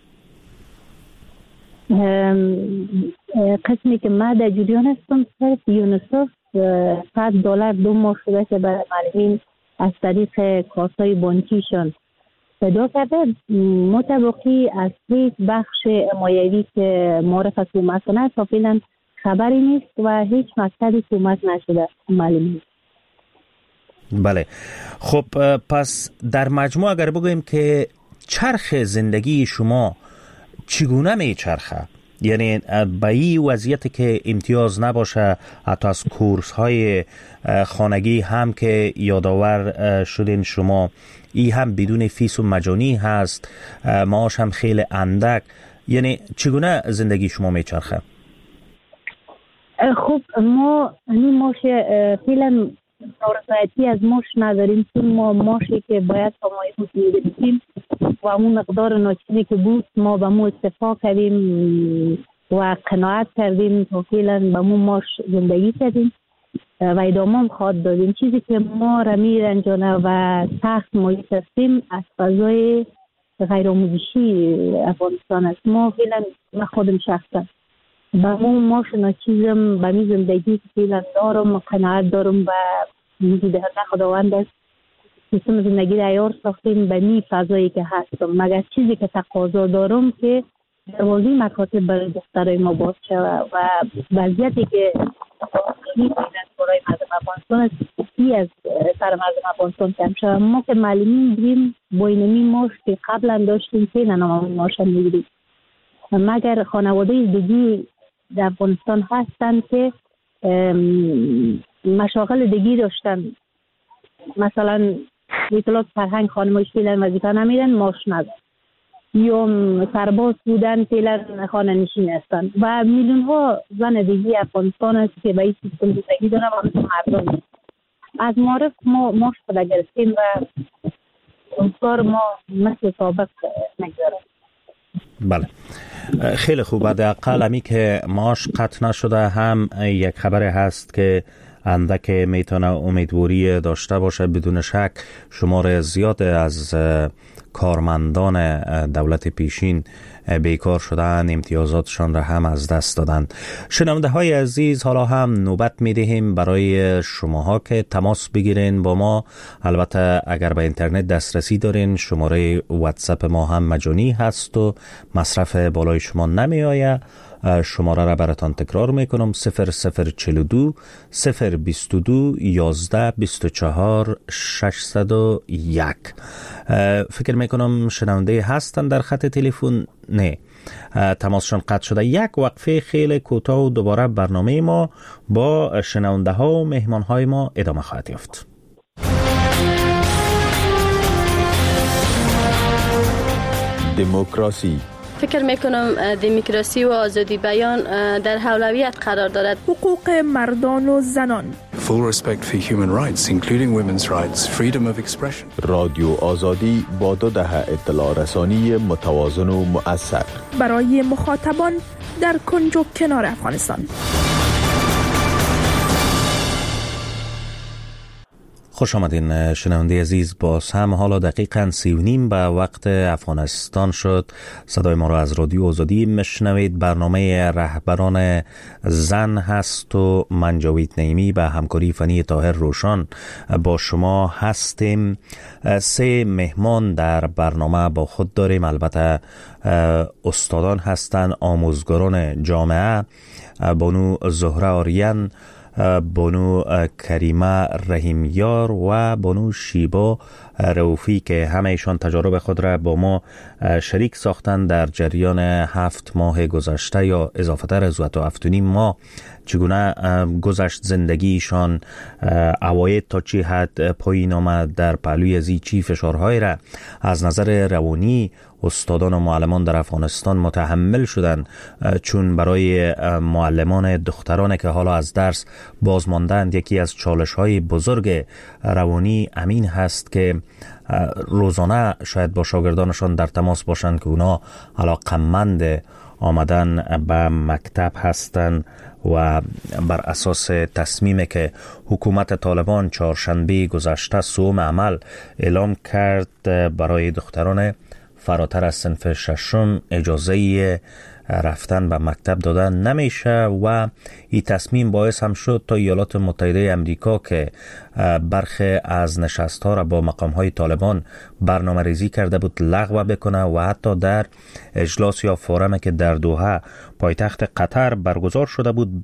قسمی که من در جریان هستم صرف یونیسف $100 2 ماه شده که برای معلمین از طریق کارت‌های بانکیشان صدا کرده. مطابقی از هیچ بخش حمایوی که معرف کمک کنه تا فعلا خبری نیست و هیچ مقصدی کمک نشده معلمین. بله خب پس در مجموع اگر بگوییم که چرخ زندگی شما چگونه میچرخه؟ یعنی به این وضعیت که امتیاز نباشه حتی از کورس های خانگی هم که یادآور شدین شما، ای هم بدون فیس و مجانی هست، معاش هم خیلی اندک، یعنی چگونه زندگی شما میچرخه؟ خب ما ماش فعلا رضایتی از ماش نداریم چون ما ماشی که باید همایی بود می‌دهیم و اون مقدار ناچیزی که بود ما به مو استفاده کردیم و قناعت کردیم تا فعلا به مو ماش زندگی کردیم و ادامه هم خواهد دادیم. چیزی که ما را میرنجانه و سخت مایوس هستیم از فضای غیرآموزشی افغانستان است. ما فعلا من خودم شخصا با مو ماش ناچیزم به می زندگی که فعلا دارم قناعت دارم و میگی دهنده خداوند است سیستم زندگی را عیار ساختیم به می فضایی که هستم، مگر چیزی که تقاضا دارم که دروازه مکاتب برای دخترای ما باز شود و وضعیتی که این برای مردم افغانستان است ای از سر مردم افغانستان کم شود. ما که معلمین بریم با اینمی ماش که قبلا داشتیم فعلا هم ماش میگیریم، مگر خانواده دیگی در افغانستان هستند که مشاغل دیگی داشتن، مثلا اطلاعات فرهنگ خانمایش فعلا وظیفه نمیرن ماش ندارن یا سرباز بودن فعلا خانه نشین هستن و میلیون ها زن دیگی افغانستان است که به این سیستم زندگی دارن و مردم از معرف ما ماش پیدا گرفتیم و کار ما مثل سابق نگذارم. بله خیلی خوب. حداقل همی که معاش قطع نشده هم یک خبر هست که اندک میتونه امیدواری داشته باشه. بدون شک شمار زیاد از کارمندان دولت پیشین بیکار شدن، امتیازاتشان را هم از دست دادن. شنونده های عزیز، حالا هم نوبت میدهیم برای شماها که تماس بگیرین با ما. البته اگر به اینترنت دسترسی دارین شماره واتساپ ما هم مجانی هست و مصرف بالای شما نمی آید. شماره را براتان تکرار میکنم 0042 022 11 24 601. فکر میکنم شنونده هستن در خط تلفن. نه، تماسشان قطع شده. یک وقفه خیلی کوتاه و دوباره برنامه ما با شنونده ها و مهمان های ما ادامه خواهد یافت. دموکراسی فکر میکنم دموکراسی و آزادی بیان در اولویت قرار دارد. حقوق مردان و زنان. Full respect for human rights, including women's rights, freedom of expression. رادیو آزادی با 2 دهه اطلاع رسانی متوازن و مؤثر برای مخاطبان در کنج و کنار افغانستان. خوش آمدین شنونده عزیز. باز هم حالا دقیقاً 3:30 به وقت افغانستان شد. صدای ما را از رادیو آزادی میشنوید. برنامه رهبران زن هست و من جاوید نعیمی به همکاری فنی طاهر روشان با شما هستیم. 3 مهمان در برنامه با خود داریم. البته استادان هستند، آموزگاران جامعه، بانو زهره آریان، بانو کریمه رحیمیار و بانو شیبا رؤوفی که همه ایشان تجارب خود را با ما شریک ساختند در جریان 7 ماه گذشته یا اضافه تر از 7.5 ماه. چگونه گذشت زندگیشان، عواید تا چی حد پایین آمد، در پهلوی از چی فشارهای را از نظر روانی استادان و معلمان در افغانستان متحمل شدند، چون برای معلمان دختران که حالا از درس بازماندند یکی از چالش‌های بزرگ روانی امین هست که روزانه شاید با شاگردانشان در تماس باشند که اونا علاقمند آمدن به مکتب هستند و بر اساس تصمیمی که حکومت طالبان چهارشنبه گذشته سوم عمل اعلام کرد برای دختران فراتر از صنف 6 اجازه رفتن به مکتب دادن نمیشه و این تصمیم باعث هم شد تا ایالات متحده امریکا که برخی از نشست‌ها را با مقام‌های طالبان برنامه ریزی کرده بود لغو بکنه و حتی در اجلاس یا فورمی که در دوحه پایتخت قطر برگزار شده بود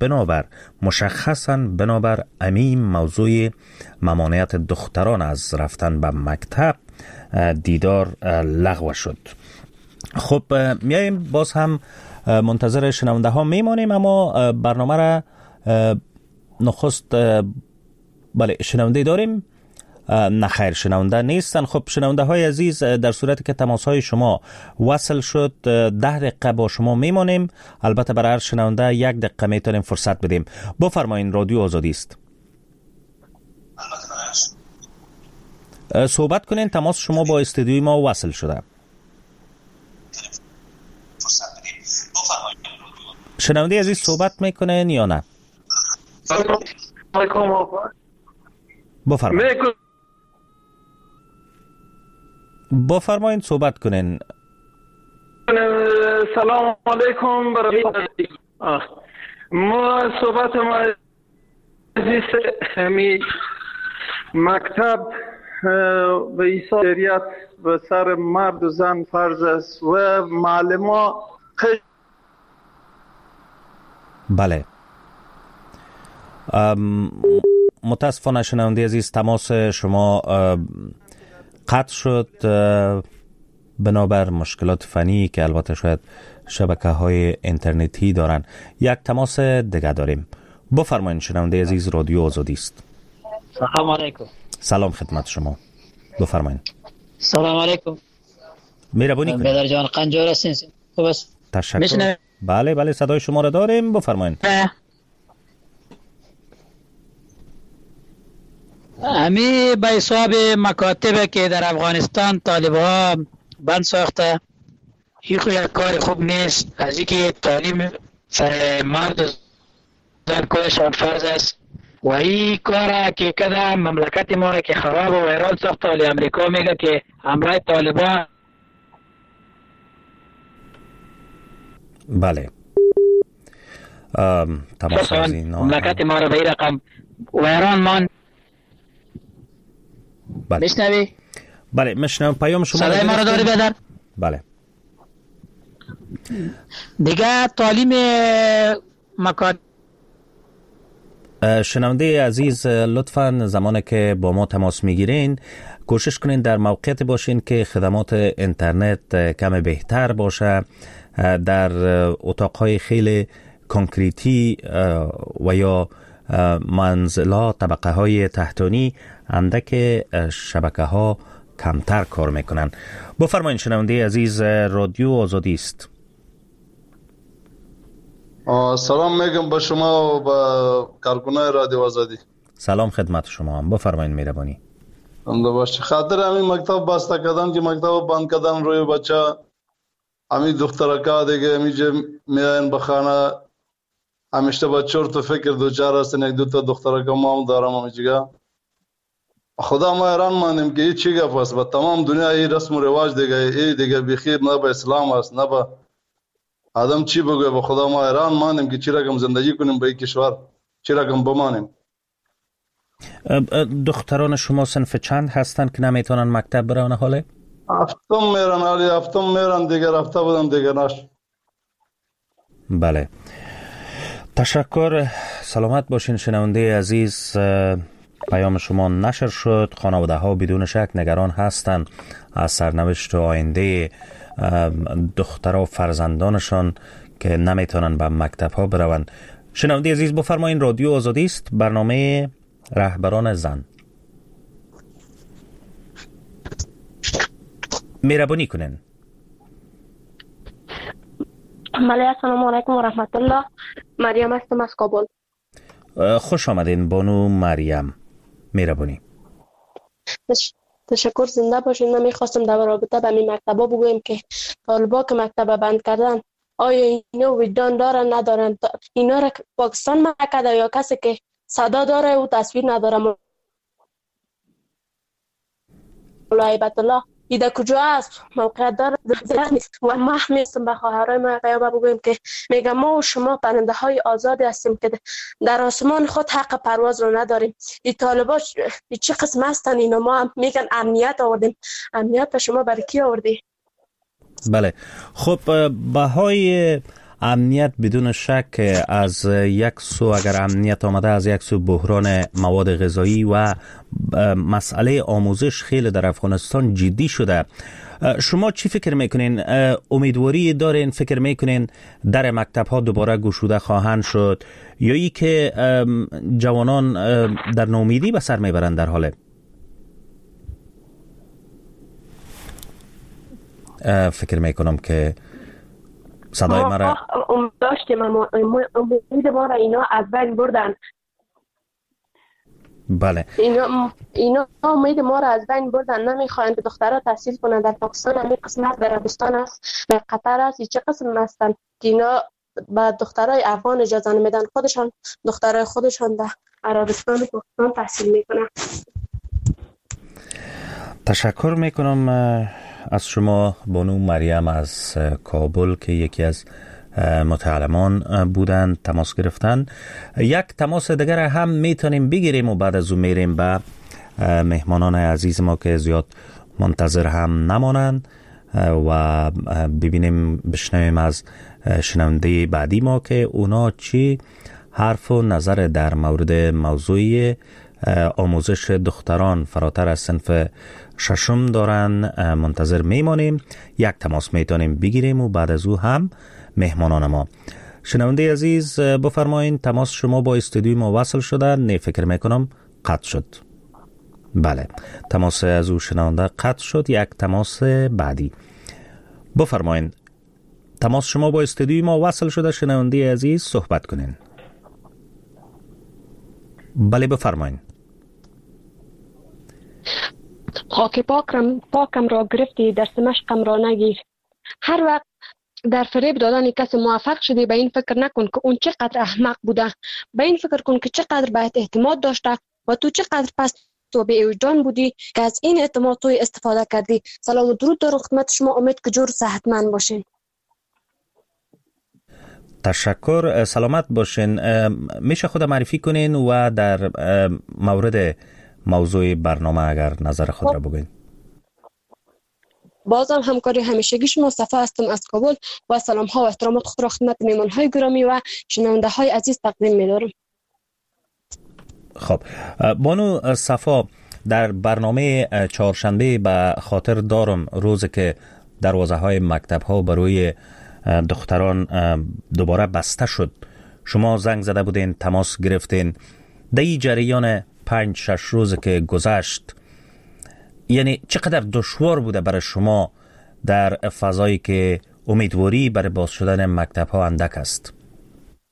مشخصاً بنابر امیم موضوع ممانعت دختران از رفتن به مکتب دیدار لغو شد. خب میایم باز هم منتظر شنونده ها میمانیم، اما برنامه را نخست بله شنونده داریم. نخیر شنونده نیستن. خب شنونده های عزیز، در صورتی که تماس های شما وصل شد 10 دقیقه با شما میمانیم. البته برای هر شنونده 1 دقیقه میتونیم فرصت بدیم. بفرمایید، رادیو آزادی است. صحبت کنین. تماس شما با استودیوی ما وصل شده. شنونده عزیز صحبت میکنین یا نه؟ بفرمایید صحبت کنین. سلام علیکم. ما صحبت ما عزیز همی مکتب و ایثاریت و سر مرد و زن فرض است و معلمان. بله، متاسفانه شنونده عزیز تماس شما قطع شد بنابر مشکلات فنی که البته شاید شبکه‌های اینترنتی دارن. یک تماس دیگه داریم. بفرمایید شنونده عزیز، رادیو آزادی است. سلام علیکم. سلام خدمت شما. بفرمایید. سلام علیکم. مهربانی کنید. بدر جان قنجار هستین؟ خب بس. تشکر. بله صدای شما را داریم. بفرمایید. امی به حساب مکاتب که در افغانستان طالبها بند ساخته، این یک کار خوب نیست. از اینکه تعلیم سر مرد زن کلشان فرض است و این کار که کده مملکت ما که خراب و ویران ساخته، ولی امریکا میگه که همراه طالبان. بله تماس از این مملکت ما را به این رقم ویران مان. بله میشنوی؟ بله میشنوم. پیام شما صدای ما را داری بدر؟ بله. دیگه تعلیم مکاتب. شنونده عزیز لطفاً زمانی که با ما تماس میگیرین کوشش کنین در موقعیت باشین که خدمات اینترنت کم بهتر باشه. در اتاقهای خیلی کنکریتی و یا منزلات طبقه های تحتانی اندک شبکه ها کمتر کار میکنن. بفرمایید شنونده عزیز، رادیو آزادی است. سلام میگم به شما و به کارکنان رادیو آزادی. سلام خدمت شما هم، بفرمایید مهربانی. زنده باشی. خاطر همین مکتب بسته کردن که مکتب بند کردن روی بچه همین دخترکا دیگه همیشه میاین به خانه همیشه با چرت و فکر دوچار هستن. یک دو تا دخترکا ما هم دارم همیشه. خدا ما ایران مانیم که چی گپ است. با تمام دنیا این رسم و رواج دیگه بخیر نه به اسلام است نه به آدم چی بگوه. با خدا ما ایران مانیم که چی رقم زندگی کنیم به این کشور، چی رقم بمانیم. دختران شما صنف چند هستند که نمیتونن مکتب برن حاله؟ هفتم میرن حالی، هفتم میرن دیگه رفته بودن دیگه نش. بله تشکر، سلامت باشین شنونده عزیز. پیام شما نشر شد. خانواده ها بدون شک نگران هستند از سرنوشت و آینده دختر و فرزندانشان که نمیتونن به مکتب ها بروند. شنونده عزیز بفرمایین، رادیو آزادی است، برنامه رهبران زن. مهربانی کنین. بله السلام علیکم و رحمت الله. مریم هستم از کابل. خوش آمدین بانو مریم، مهربانی. تشکر، زنده باشین. من میخواستم در رابطه با این مکتبا بگویم که طالبا که مکتب بند کردن آیا اینا وجدان دارن ندارن؟ اینا را پاکستان منع کرده یا کسی که صدا داره و تصویر نداره؟ هیبت الله ایده کجا است؟ موقعیت داره نیست. و ما هستم به خواهرای ما غیابه بگویم که میگم ما و شما پرنده های آزادی هستیم که در آسمان خود حق پرواز رو نداریم. این طالبا چه قسم هستن اینا؟ ما هم میگن امنیت آوردیم. امنیت به شما برای کی آوردی؟ بله خب، بهای امنیت بدون شک از یک سو اگر امنیت آمده، از یک سو بحران مواد غذایی و مسئله آموزش خیلی در افغانستان جدی شده. شما چی فکر میکنین؟ امیدواری دارین؟ فکر میکنین در مکتب ها دوباره گشوده خواهند شد یا ای که جوانان در نومیدی به سر میبرند در حاله؟ فکر میکنم که صدای مرا داشتیم، امید ما را اینا از بین بردن. بله اینا امید ما را از بین بردن. نمیخواین که دخترها تحصیل کنند در پاکستان. همین قسمت در عربستان است، در قطر است. چه قسم هستن که اینا با دخترای افغان اجازه نمیدن؟ خودشان دخترای خودشان در عربستان و پاکستان تحصیل میکنن. تشکر میکنم از شما بانو مریم از کابل که یکی از متعلمان بودند، تماس گرفتن. یک تماس دیگر هم میتونیم بگیریم و بعد از اون میریم به مهمانان عزیز ما که زیاد منتظر هم نمانند و ببینیم بشنویم از شنونده بعدی ما که اونا چی حرف و نظر در مورد موضوع آموزش دختران فراتر از صنف ششم دارن. منتظر میمانیم. یک تماس میتونیم بگیریم و بعد از او هم مهمانان ما. شنونده عزیز بفرمایین، تماس شما با استودیوی ما وصل شده؟ نه فکر میکنم قطع شد. بله تماس از او شنونده قطع شد. یک تماس بعدی بفرمایین. تماس شما با استودیوی ما وصل شده. شنونده عزیز صحبت کنین. بله بفرمایین. خاک پاکم را گرفتی، در سمشقم را نگیر. هر وقت در فریب دادن کسی موفق شدی به این فکر نکن که اون چقدر احمق بوده. به این فکر کن که چقدر بهت اعتماد داشته و تو چقدر پس تو به وجدان بودی که از این اعتماد توی استفاده کردی. سلام و درود در خدمت شما. امید که جور صحتمند باشین. تشکر، سلامت باشین. میشه خود معرفی کنین و در مورد موضوع برنامه اگر نظر خود را بگوین. بازم همکاری همیشگی شما صفا هستم از کابل و سلام ها و احترامات خود را خدمت مهمان های گرامی و شنونده های عزیز تقدیم می‌دارم. خب بانو صفا، در برنامه چهارشنبه به خاطر دارم روزی که دروازه های مکتب ها برای دختران دوباره بسته شد، شما زنگ زده بودین، تماس گرفتین. در این جریان 5-6 روز که گذشت، یعنی چقدر دشوار بوده برای شما در فضایی که امیدواری برای باز شدن مکتب ها اندک است؟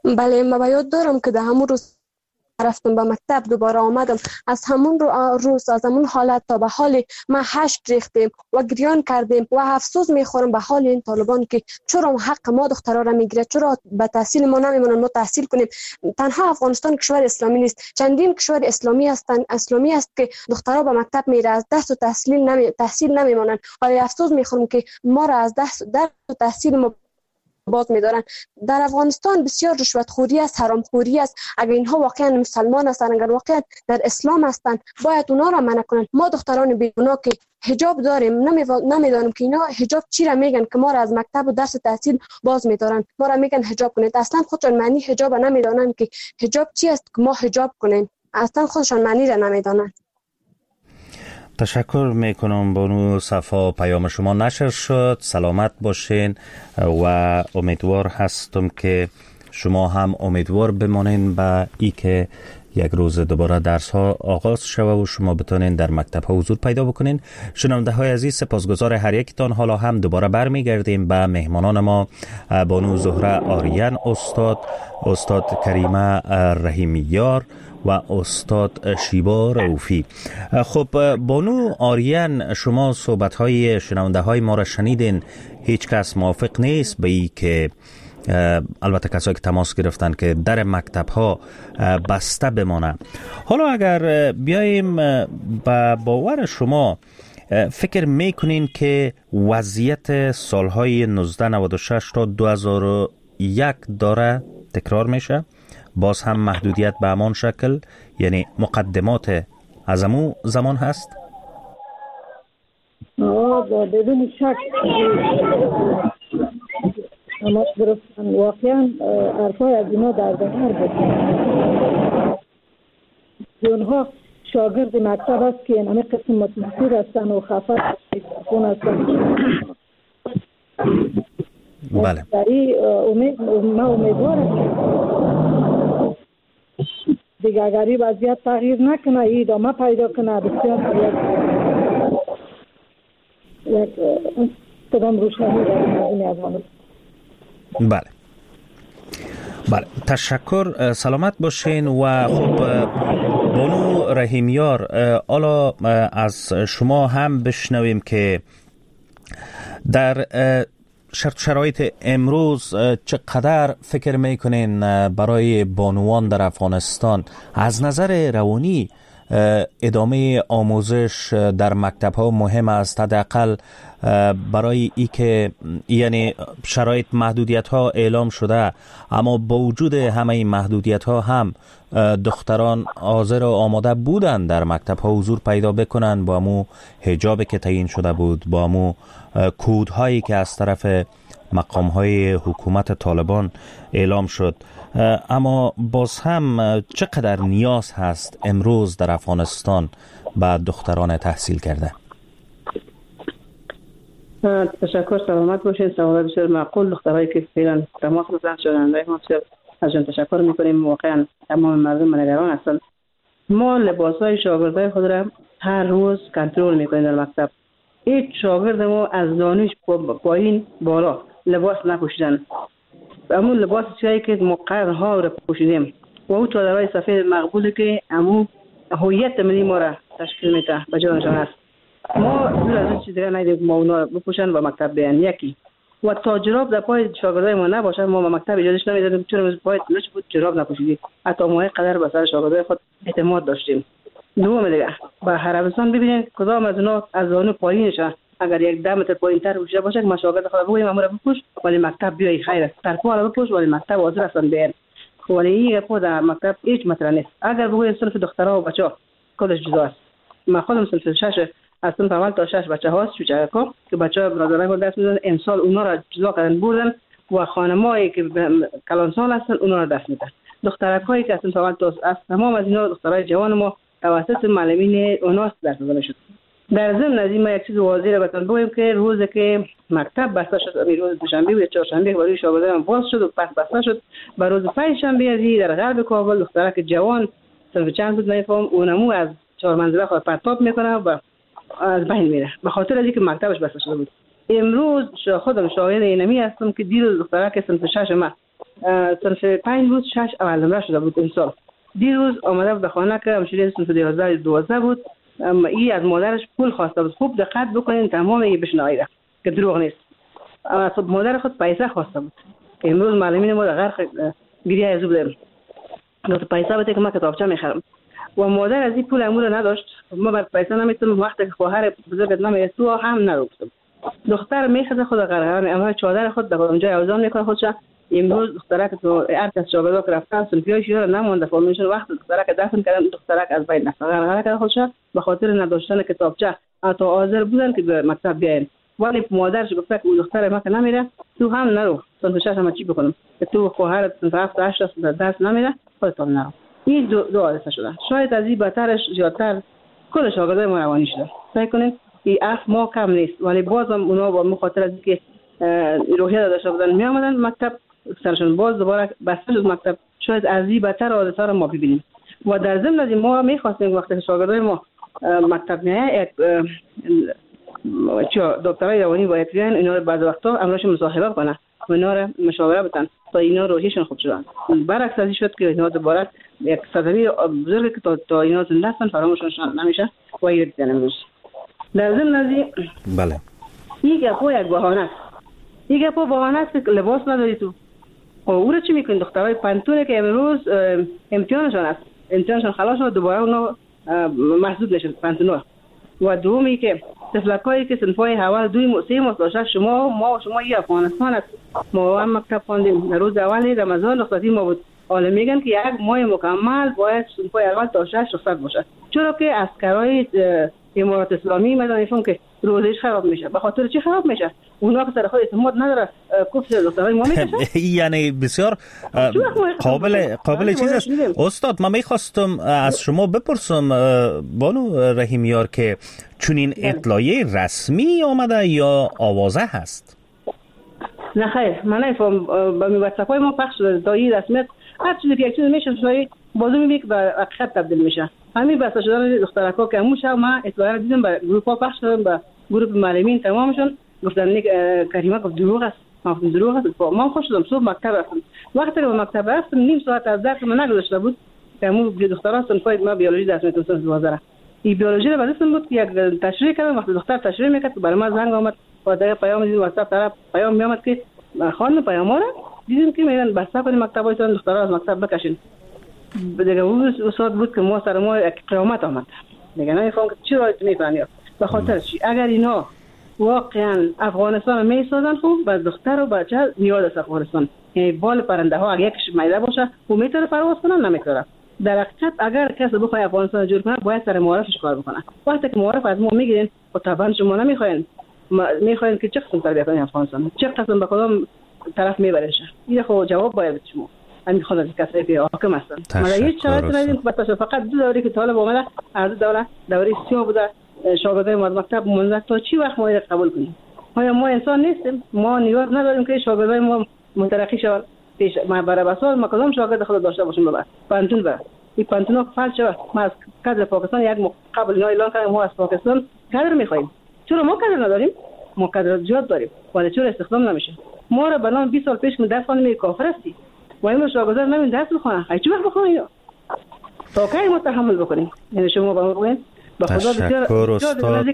بله، من به یاد دارم که در همون روز رفتم به مکتب، دوباره آمدم، از همون روز از همون حالت تا به حال ما هشت ریختیم و گریان کردیم و افسوس میخورم به حال این طالبان که چرا حق ما دخترها را میگیره، چرا به تحصیل ما نمیمونن ما تحصیل کنیم. تنها افغانستان کشور اسلامی نیست، چندین کشور اسلامی است که دخترها به مکتب میره از درس و تحصیل نمیمونن و افسوس میخورم که ما را از درس و تحصیل ما باز می‌دارن. در افغانستان بسیار رشوتخوری است، حرامخوری است. اگر اینها واقعا مسلمان هستند، اگر واقعا در اسلام هستند، باید اونا را منع کنند. ما دختران بیگناه که حجاب داریم نمیدانم که اینا حجاب چی را میگن که ما را از مکتب و درس و تحصیل باز می‌دارن. ما را میگن حجاب کنید، اصلا خودشان معنی حجاب نمیدانند که حجاب چی است که ما حجاب کنیم، اصلا خودشان معنی را نمیدانند. تشکر میکنم بانو صفا، پیام شما نشر شد، سلامت باشین و امیدوار هستم که شما هم امیدوار بمانین به ای که یک روز دوباره درس ها آغاز شود و شما بتونین در مکتب ها حضور پیدا بکنین. شنونده های عزیز، سپاسگزار هر یکتان. حالا هم دوباره برمیگردیم به مهمانان ما، بانو زهره آریان استاد کریمه رحیمیار و استاد شیبا رؤوفی. خب بانو آریان، شما صحبت های شنونده های ما را شنیدین، هیچ کس موافق نیست به ای که البته کسایی که تماس گرفتن که در مکتب ها بسته بمانه. حالا اگر بیاییم با باور شما، فکر میکنین که وضعیت سالهای 1996 تا 2001 داره تکرار میشه؟ باز هم محدودیت به همان شکل، یعنی مقدمات از همون زمان هست؟ بدون شک اما درستن، واقعا حرفای از اینا در ظهر بود. اونها شاگرد مکتب است که همه قسم متنفر هستن و خفت خون هستن. بله. من امیدوارم دیگه اگر این وضعیت تغییر نکنه، این ادامه پیدا کنه، بسیار یک قدم روشنی داریم. بله، تشکر، سلامت باشین. و خب بانو رحیمیار، حالا از شما هم بشنویم که در شرایط امروز چقدر فکر میکنین برای بانوان در افغانستان از نظر روانی ادامه آموزش در مکتب ها مهم است؟ حداقل برای ای که یعنی شرایط محدودیت ها اعلام شده، اما با وجود همه این محدودیت ها هم دختران حاضر و آماده بودن در مکتب ها حضور پیدا بکنن، با امو حجابی که تعیین شده بود، با امو کودهایی که از طرف مقام های حکومت طالبان اعلام شد. اما باز هم چقدر نیاز هست امروز در افغانستان به دختران تحصیل کرده؟ تشکر، سلامت باشین. سوال بسیار معقول. دخترایی که فعلا تماس گرفتن شدن ما از جان تشکر میکنیم. واقعا تمام مردم نگران هستند. ما لباسای شاگردای خود را هر روز کنترل میکنیم در مکتب. هیچ شاگرد ما از دانش پایین بالا لباس نپوشیدن. همون لباس چیزی که ما قرنها را پوشیدیم و اون چادرهای سفید مقبولی که همون هویت ملی ما را تشکیل میده به جانشان است. ما از چیز دیگه ندیدیم ما اونا بپوشن و مکتب بیان. یکی و تا جراب در پای شاگردای ما نباشه ما به مکتب اجازهش نمیدادیم، چون پای نش بود جراب نپوشیدیم. حتی ما قدر به سر شاگردای خود اعتماد داشتیم. دوم دیگه با عربستان ببینید کدام از اونا از اون پایینش اگر یک 10 متر پایینتر پوشیده باشه که شاگرد خود بگویم امور بپوش ولی مکتب بیای خیر در پا بپوش ولی مکتب حاضر هستن بیان. ولی این پا در مکتب هیچ مطرح نیست. اگر بگویم صنف دخترها و بچه‌ها کدش جدا است. من خودم صنف 6 از صنف اول تا 6 بچه هاست شوچکا که بچه‌ها برادرای خود دست میدن، امسال اونا را جدا کردن بردن و خانمایی که کلانسال هستن اونا را دست میدن. دخترکایی که از صنف اول تا از تمام از اینا دخترای جوان ما توسط معلمین اوناس درس داده شد. در ضمن از این ما یک چیز واضح را بهتون بگم که روزی که مکتب بسته شد، روز دوشنبه و چهارشنبه برای شاگردان باز شد و پس بسته شد، بر روز پنجشنبه از در غرب کابل دخترک جوان صرف چند بود نمیفهم اونمو از 4 منزله خود پرتاب میکنه و از بین میره به خاطر از اینکه مکتبش بسته شده بود. امروز خودم شاهد اینمی هستم که دیروز دخترک صنف 6 ما صنف 5 بود 6 اول نمره شده بود امسال. دیروز آمده بود به خانه که همشیره صنف 12 بود. این از مادرش پول خواسته بود. خوب دقت بکنین تمام این بشنوید که دروغ نیست. از مادر خود پیسه خواسته بود. امروز معلمین ما در غرق گریه از بودن. دو پیسه بده که من کتابچه میخرم. و مادر از این پول امور نداشت. ما بر پیسه نمیتونم وقتی که خواهر بزرگت نمیره تو هم نروفتم. دختر میخواد خود قراره اما چادر خود در اونجا اوزان میکنه خودش. امروز دختره که تو هر کس شاگردا که رفتن سلفیاش رو نمونده فرمیشن وقت دختره که دفن کردن دختره از بین نفر قراره کرد خودش به خاطر نداشتن کتابچه تا حاضر بودن که به مکتب بیاین. ولی مادرش گفت که دختر ما که نمیره تو هم نرو صنف 6 هم چی بکنم که تو خواهرت صنف 7 8 درس نمیره خودت هم نرو. این دو حادثه شده. شاید از این بدترش زیادتر کل شاگردای ما روانی شده. فکر کنید این اف ما کم نیست ولی بازم اونا با مخاطر از اینکه روحیه داشته بودن می آمدن مکتب سرشون باز دوباره بسته شد مکتب. شاید از این بدتر حادثه رو ما ببینیم. و در ضمن از این ما می‌خواستیم وقتی شاگردای ما مکتب میایه دکترای روانی باید بیان اینا رو بعض وقتا امروز مصاحبه کنه و اینا رو مشاوره بدن تا اینا روحیشون خوب شدن. برعکس از این شد که اینا دوباره یک صدمه بزرگی که تا اینا زنده هستن فراموششون نمیشه و این دیگه نمیشه. در ضمن از این بله یک بهانه است. یک بهانه است که لباس نداری تو. او رو چی میکنی دخترای پنتونه که امروز امتحانشون است. امتحانشون خلاص شد دوباره اونا محدود نشد پنتونا. و دومی که طفلکایی که صنفای اول 2 ماه داشته شما یه افغانستان است. ما هم مکتب خواندیم در روز اول رمضان رخصتی ما بود. حالا میگن که یک ماه مکمل باید صنفای اول تا 6 رخصت باشه. چرا که عسکرای امارات اسلامی میدونن که روزش خراب میشه. به خاطر چی خراب میشه؟ اونا که سر خود اعتماد نداره کوفت دخترای ما میکشه. یعنی بسیار قابل چیز است. استاد من میخواستم از شما بپرسم بانو رحیمیار که چنین اطلاعیه رسمی آمده یا آوازه هست؟ نه خیر من نفهم با واتساپای ما پخش شده تا این رسمیت هر چیزی که یک چیز میشه شوی بازو میبینی که به حقیقت تبدیل میشه. همین بسته شدن دخترکا که همون شب ما اطلاع رو دیدم به گروه ها پخش شدن به گروه معلمین تمامشون گفتن کریمه گفت دروغ است. ما گفتم دروغ است. ما خوش شدم صبح مکتب رفتم. وقتی که به مکتب رفتم نیم ساعت از درس من نگذاشته بود که همون دخترها صنفای ما بیولوژی درس می‌خوندن 12. این بیولوژی رو بعدش بود که یک تشریح کردم وقتی دختر تشریح میکرد برای ما زنگ اومد و در پیام دیدم واتساپ طرف پیام میامد که خانم پیام‌ها دیدیم که میگن بسته کنیم مکتبایتون دخترها از مکتب بکشین. دیگه اون استاد بود که ما سر ما قیامت آمد. دیگه نمیفهم که چرا میفهمی به خاطر چی اگر اینا واقعا افغانستان میسازن خوب بعد دختر و بچه نیاز است افغانستان یعنی بال پرنده ها اگه یکش میده باشه و میتونه پرواز کنه نمیتونه. در حقیقت اگر کسی بخواد افغانستان جور کنه باید سر معارفش کار بکنه. وقتی که معارف از ما میگیرین و طبعا شما نمیخواین میخواین که چه قسم تربیت کنین افغانستان چه قسم به کدام طرف میبرشه این خو جواب باید شما همین خود از کسایی که حاکم هستن. ما هیچ شرایطی نداریم که فقط 2 دوره که طالب اومده از دوره سیاه بوده شاگردای ما مکتب منظر تا چی وقت ما قبول کنیم؟ ما انسان نیستیم. ما نیاز نداریم که شاگردای ما مترقی شوند. پیش ما برای بسال ما کدام شاگرد خود داشته باشیم بابا پانتون بر این پانتون فعال شود. ما از کادر پاکستان یک قبل اینا اعلان کردیم ما از پاکستان کادر می‌خوایم. چرا ما کادر نداریم؟ ما کادر زیاد داریم ولی چرا استخدام نمیشه؟ ما را بنام 20 سال پیش درس خوانیم کافر هستی و این شاگردان نمی‌دونن درس بخونن. چی وقت بخونن؟ تا کی ما تحمل بکنیم؟ یعنی شما با ما تشکر استاد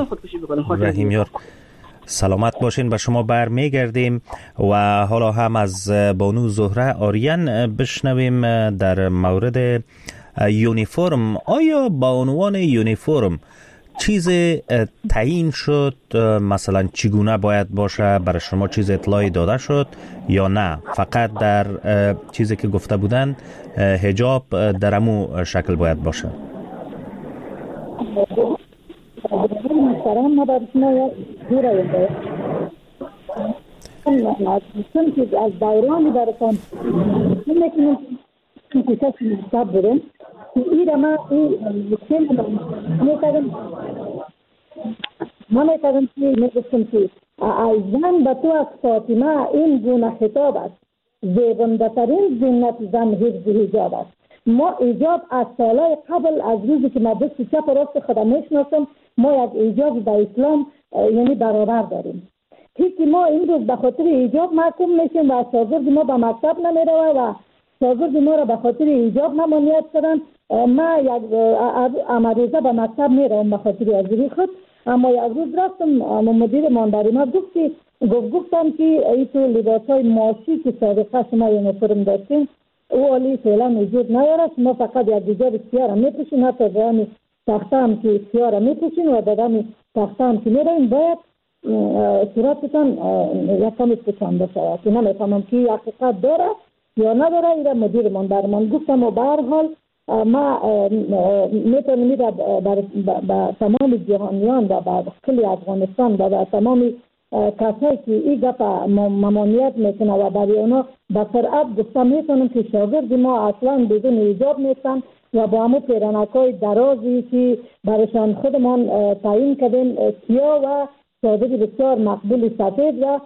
رحیمیار. سلامت باشین. به شما برمیگردیم و حالا هم از بانو زهره آریان بشنویم در مورد یونیفرم. آیا با عنوان یونیفرم چیز تعیین شد؟ مثلا چگونه باید باشه؟ برای شما چیز اطلاعی داده شد یا نه فقط در چیزی که گفته بودن حجاب در امو شکل باید باشه؟ محترم ما برای شما یک دوره چون که از دورانی براتان نمیکنم که کسی مستب بودم این را ما میکردم که میگفتم که زن به تو از فاطمه این گونه خطاب است زیبنده ترین زینت زن حفظ حجاب است. ما ایجاب از سالهای قبل از روزی که ما دست چپ راست خودم میشناسم ما یک ایجاب در اسلام یعنی برابر داریم. که ما امروز به خاطر ایجاب محکوم میشیم و شاگرد ما به مکتب نمیره و شاگرد ما را به خاطر ایجاب ممانعت کردن. ما یک امروزه به مکتب میرم به خاطر ازری خود، اما یک روز رفتم مدیر مانداری ما گفتم که این تو لباس های ماشی که سابقه شما یونیفرم داشتین او عالی فعلا وجود نداره، شما فقط یک دیگر سیاه را میپوشین، حتی دادن تخته هم که سیاه را میپوشین و دادن تخته هم که میرین باید صورتتان یک کمی پوشانده شود که نمیفهمم که حقیقت داره یا نداره. ایره مدیر ماندارمان گفتم و به هر حال ما میتونیم به تمام جهانیان و به کل افغانستان و به تمام کسایی که این گپ ممانعت میکنه و برای اونا به سرعت گفتم میتونم که شاگرد ما اصلا بدون ایجاب نیستن و با همون پیرنکای درازی که برایشان خودمان تعیین کردیم سیاه و صادق بسیار مقبول سفید و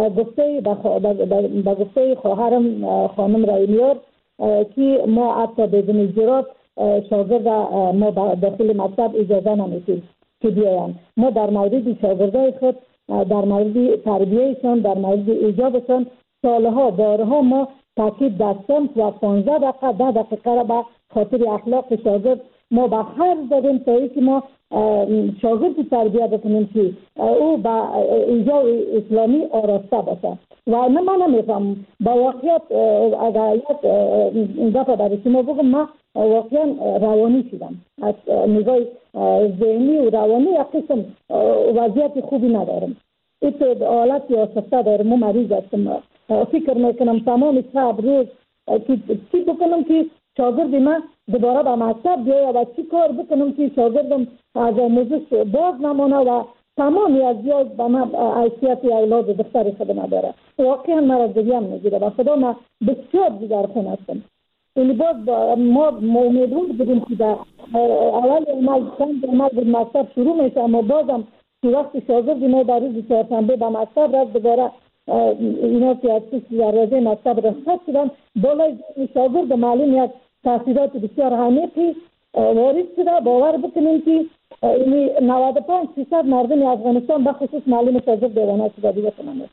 به گفته خواهرم خانم رایمیار که ما حتی بدون جرات شاگرد ما داخل مکتب اجازه نمیدیم که بیاین. ما در مورد شاگردای خود، در مورد تربیهشان، در مورد ایجابشان سالها بارها ما تاکید داشتیم و 15 دقیقه 10 دقیقه را به خاطر اخلاق شاگرد ما به هر زدیم تا ای که ما شاگرد تربیه بکنیم که او با ایجاب اسلامی آراسته باشه و من نمیفهم با واقعیت. اگر یک دفعه برای شما بگم ما واقعا روانی شدم از نگاه ذهنی و روانی یک قسم وضعیت خوبی ندارم. این حالت آشفته دارم و مریض هستم. فکر میکنم تمام شب روز چی بکنم که شاگرد ما دوباره به مکتب بیاید و چی کار بکنم که شاگردم از آموزش باز نمانه و تمامی از یاد به من حیثیت اولاد دختر خود نداره. واقعا مرا جدیم میگیره و خدا ما بسیار دیگر خون هستم. این باز ما امیدوار بودیم که در اول عمل به مکتب شروع میشه، اما بازم که وقت شاگرد ما در روز چهارشنبه به مکتب رفت دوباره اینا که از دروازه مکتب رخصت شدن، بالای شاگرد معلوم یک تاثیرات بسیار عمیقی وارد شده. باور بکنیم که 95% مردم افغانستان به خصوص معلوم شاگرد دیوانه شده دیگه کنم.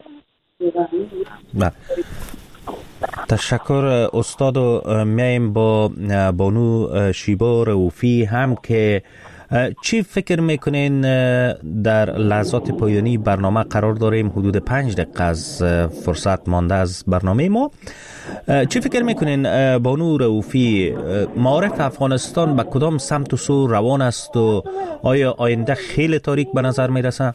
تشکر استاد. و میایم با بانو شیبا رؤوفی هم که چی فکر میکنین در لحظات پایانی برنامه قرار داریم؟ حدود 5 دقیقه از فرصت مانده از برنامه ما. چی فکر میکنین بانو رؤوفی، معارف افغانستان به کدام سمت و سو روان است و آیا آینده خیلی تاریک به نظر میرسه؟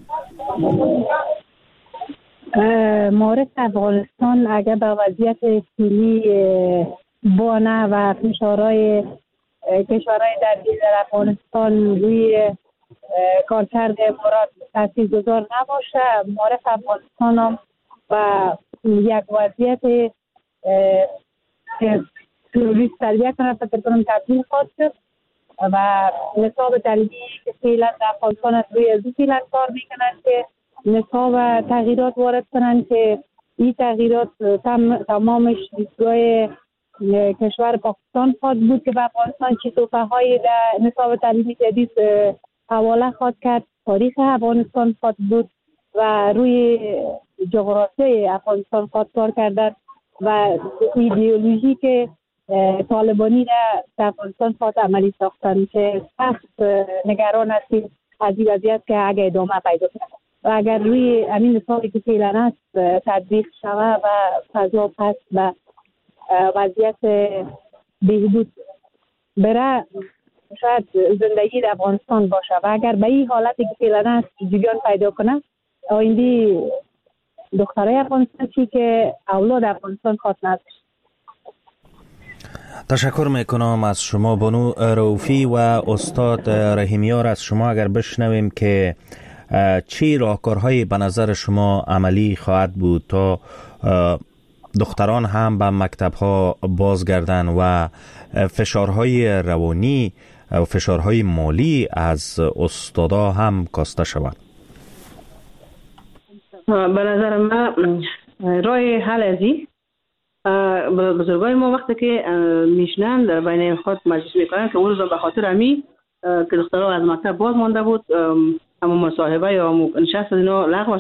معارف افغانستان اگر به وضعیت فعلی بانه و فشارهای کشورهای در افغانستان روی کارکرد مراد تاثیرگذار نباشه، معارف افغانستان هم و یک وضعیت تروریست تربیه کنه فکر کنم تبدیل خواهد شد و نصاب تعلیمی که فعلا در افغانستان از روی ازو فعلا کار میکنن که نصاب تغییرات وارد کنن که این تغییرات تمامش دیدگاه کشور پاکستان خواهد بود که به افغانستان چی توفه های در نصاب تعلیمی جدید حواله خواهد کرد، تاریخ افغانستان خواهد بود و روی جغرافیای افغانستان خواهد کار کردن و ایدئولوژی که طالبانی در افغانستان خواهد عملی ساختن که سخت نگران هستیم از این وضعیت که اگر ادامه پیدا کنه و اگر روی همین نصابی که فعلا است تطبیق شود و فضا پس به وضعیت بهبود بره، شاید زندگی در افغانستان باشه و اگر به این حالتی که فعلا است جریان پیدا کنه، آینده دخترای افغانستان چی که اولاد افغانستان خواهد نباشه. تشکر میکنم از شما بانو رؤوفی و استاد رحیمیار. از شما اگر بشنویم که چی راهکارهایی به نظر شما عملی خواهد بود تا دختران هم به مکتب‌ها بازگردن و فشارهای روانی و فشارهای مالی از استادا هم کاسته شود؟ به نظر من راه حل ازی بزرگای ما وقتی که میشنن در بین خود مجلس میکنن که اون روز به خاطر امی که دخترها از مکتب باز مانده بود، اما مصاحبه یا نشست اینا لغو شد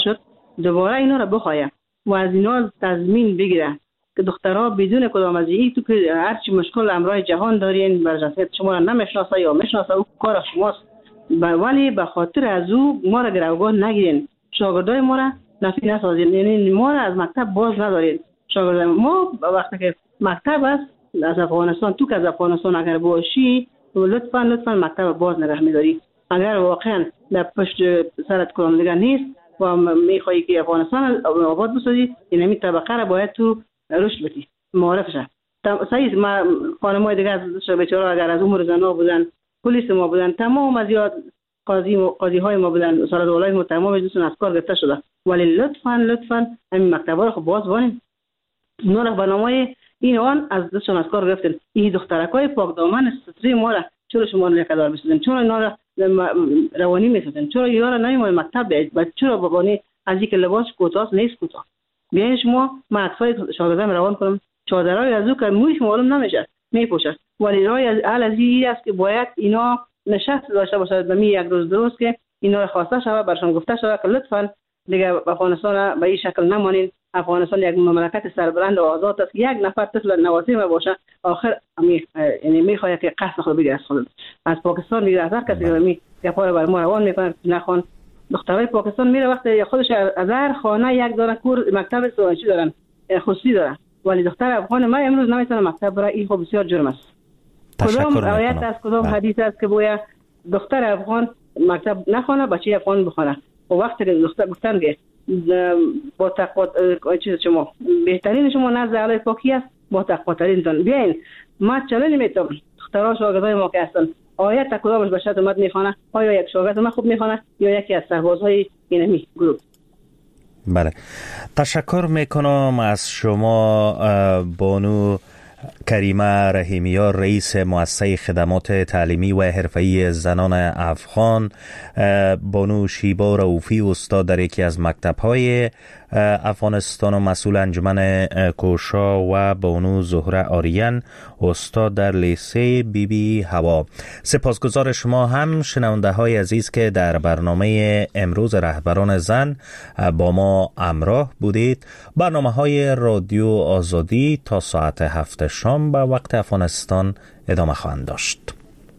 دوباره اینا را بخواید و از اینا تضمین بگیره که دخترها بدون کدام از این تو که هرچی مشکل امرای جهان دارین برجسته شما را نمیشناسه یا میشناسه او کار شماست، ولی به خاطر از او ما را گروگان نگیرین، شاگردای ما را نفی نسازین، یعنی ما را از مکتب باز ندارین. شاگردای ما وقتی که مکتب است از افغانستان، تو که از افغانستان اگر باشی لطفا مکتب باز نگه میداری. اگر واقعا در پشت سرت کدام دیگر نیست و میخوایی که افغانستان آباد بسازی، این همین طبقه را باید تو رشد بدی، معرف شه. صحیح ما خانمای دیگر از بیچاره اگر از عمر زنا بودن، پلیس ما بودن، تمام از یاد قاضی های ما بودن، سال دولای ما تمام جسون از کار گرفته شده، ولی لطفا همین مکتبا رو خب باز بانیم. اونا رو برنامه این آن از دستشون از کار گرفتن. این دخترکای پاک دامن ستری ما را چرا شما نکدار بسازین؟ چرا اینا را روانی میسازین؟ چرا اینا را نمیمونه مکتب بیاید؟ و چرا بابانی از اینکه لباس کوتاه نیست کوتاه؟ بیاین شما من اطفال شاگردام روان کنم، چادرای از او که مویش معلوم نمیشه میپوشد، ولی رای از این است که باید اینا نشست داشته باشد به یک روز درست که اینا را خواسته شود، برشان گفته شود که لطفا دیگه افغانستان به این شکل نمانید. افغانستان یک مملکت سربلند و آزاد است. یک نفر طفل نوازی ما باشه آخر یعنی میخواد که قصد خود بگیره از خود از پاکستان میگیره. از هر کسی که می یپاره بر ما روان میکنه نخوان. دخترای پاکستان میره وقتی خودش از هر خانه یک دونه کور مکتب سوانچی دارن، خصوصی دارن، ولی دختر افغان ما امروز نمیتونه مکتب بره. این خب بسیار جرم است. کدام آیت است کدام حدیث است که باید دختر افغان مکتب نخونه بچه افغان بخونه؟ و وقتی که دختر گفتن که با تقوا چیز شما بهترین شما نزد اعلی پاکی است، با تقوا ترین بیاین ما چلنج میتونم دخترها شاگردای ما که هستن آیت کدامش به شرط اومد میخونه؟ آیا یک شاگرد ما خوب میخونه یا یکی از سربازهای اینمی گروه؟ بله، تشکر میکنم از شما بانو کریمه رحیمیار، رئیس مؤسسه خدمات تعلیمی و حرفه‌ای زنان افغان، بانو شیبا رؤوفی استاد در یکی از مکتب‌های افغانستان و مسئول انجمن کوشا و بانو زهره آریان استاد در لیسه بی بی هوا. سپاسگزار شما هم شنونده های عزیز که در برنامه امروز رهبران زن با ما همراه بودید. برنامه های رادیو آزادی تا ساعت 7 شام به وقت افغانستان ادامه خواهند داشت.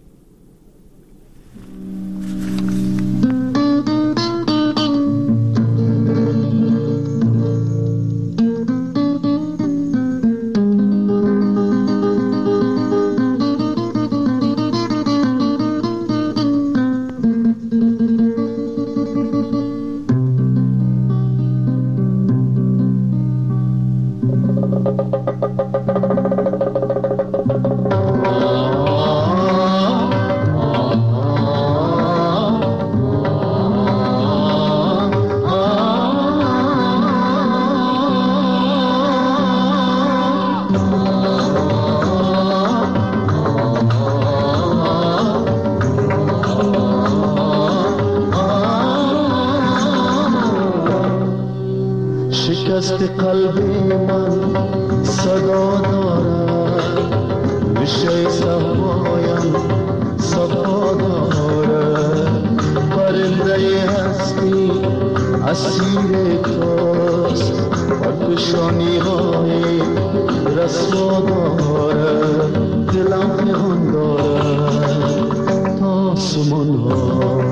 شکست قلبی من صدا دارد، بشه صفایم صفا دارد، پرنده هستی اسیر توست، پرکشانی های رسوا دارد، دلم پیغام دارد تا سمان ها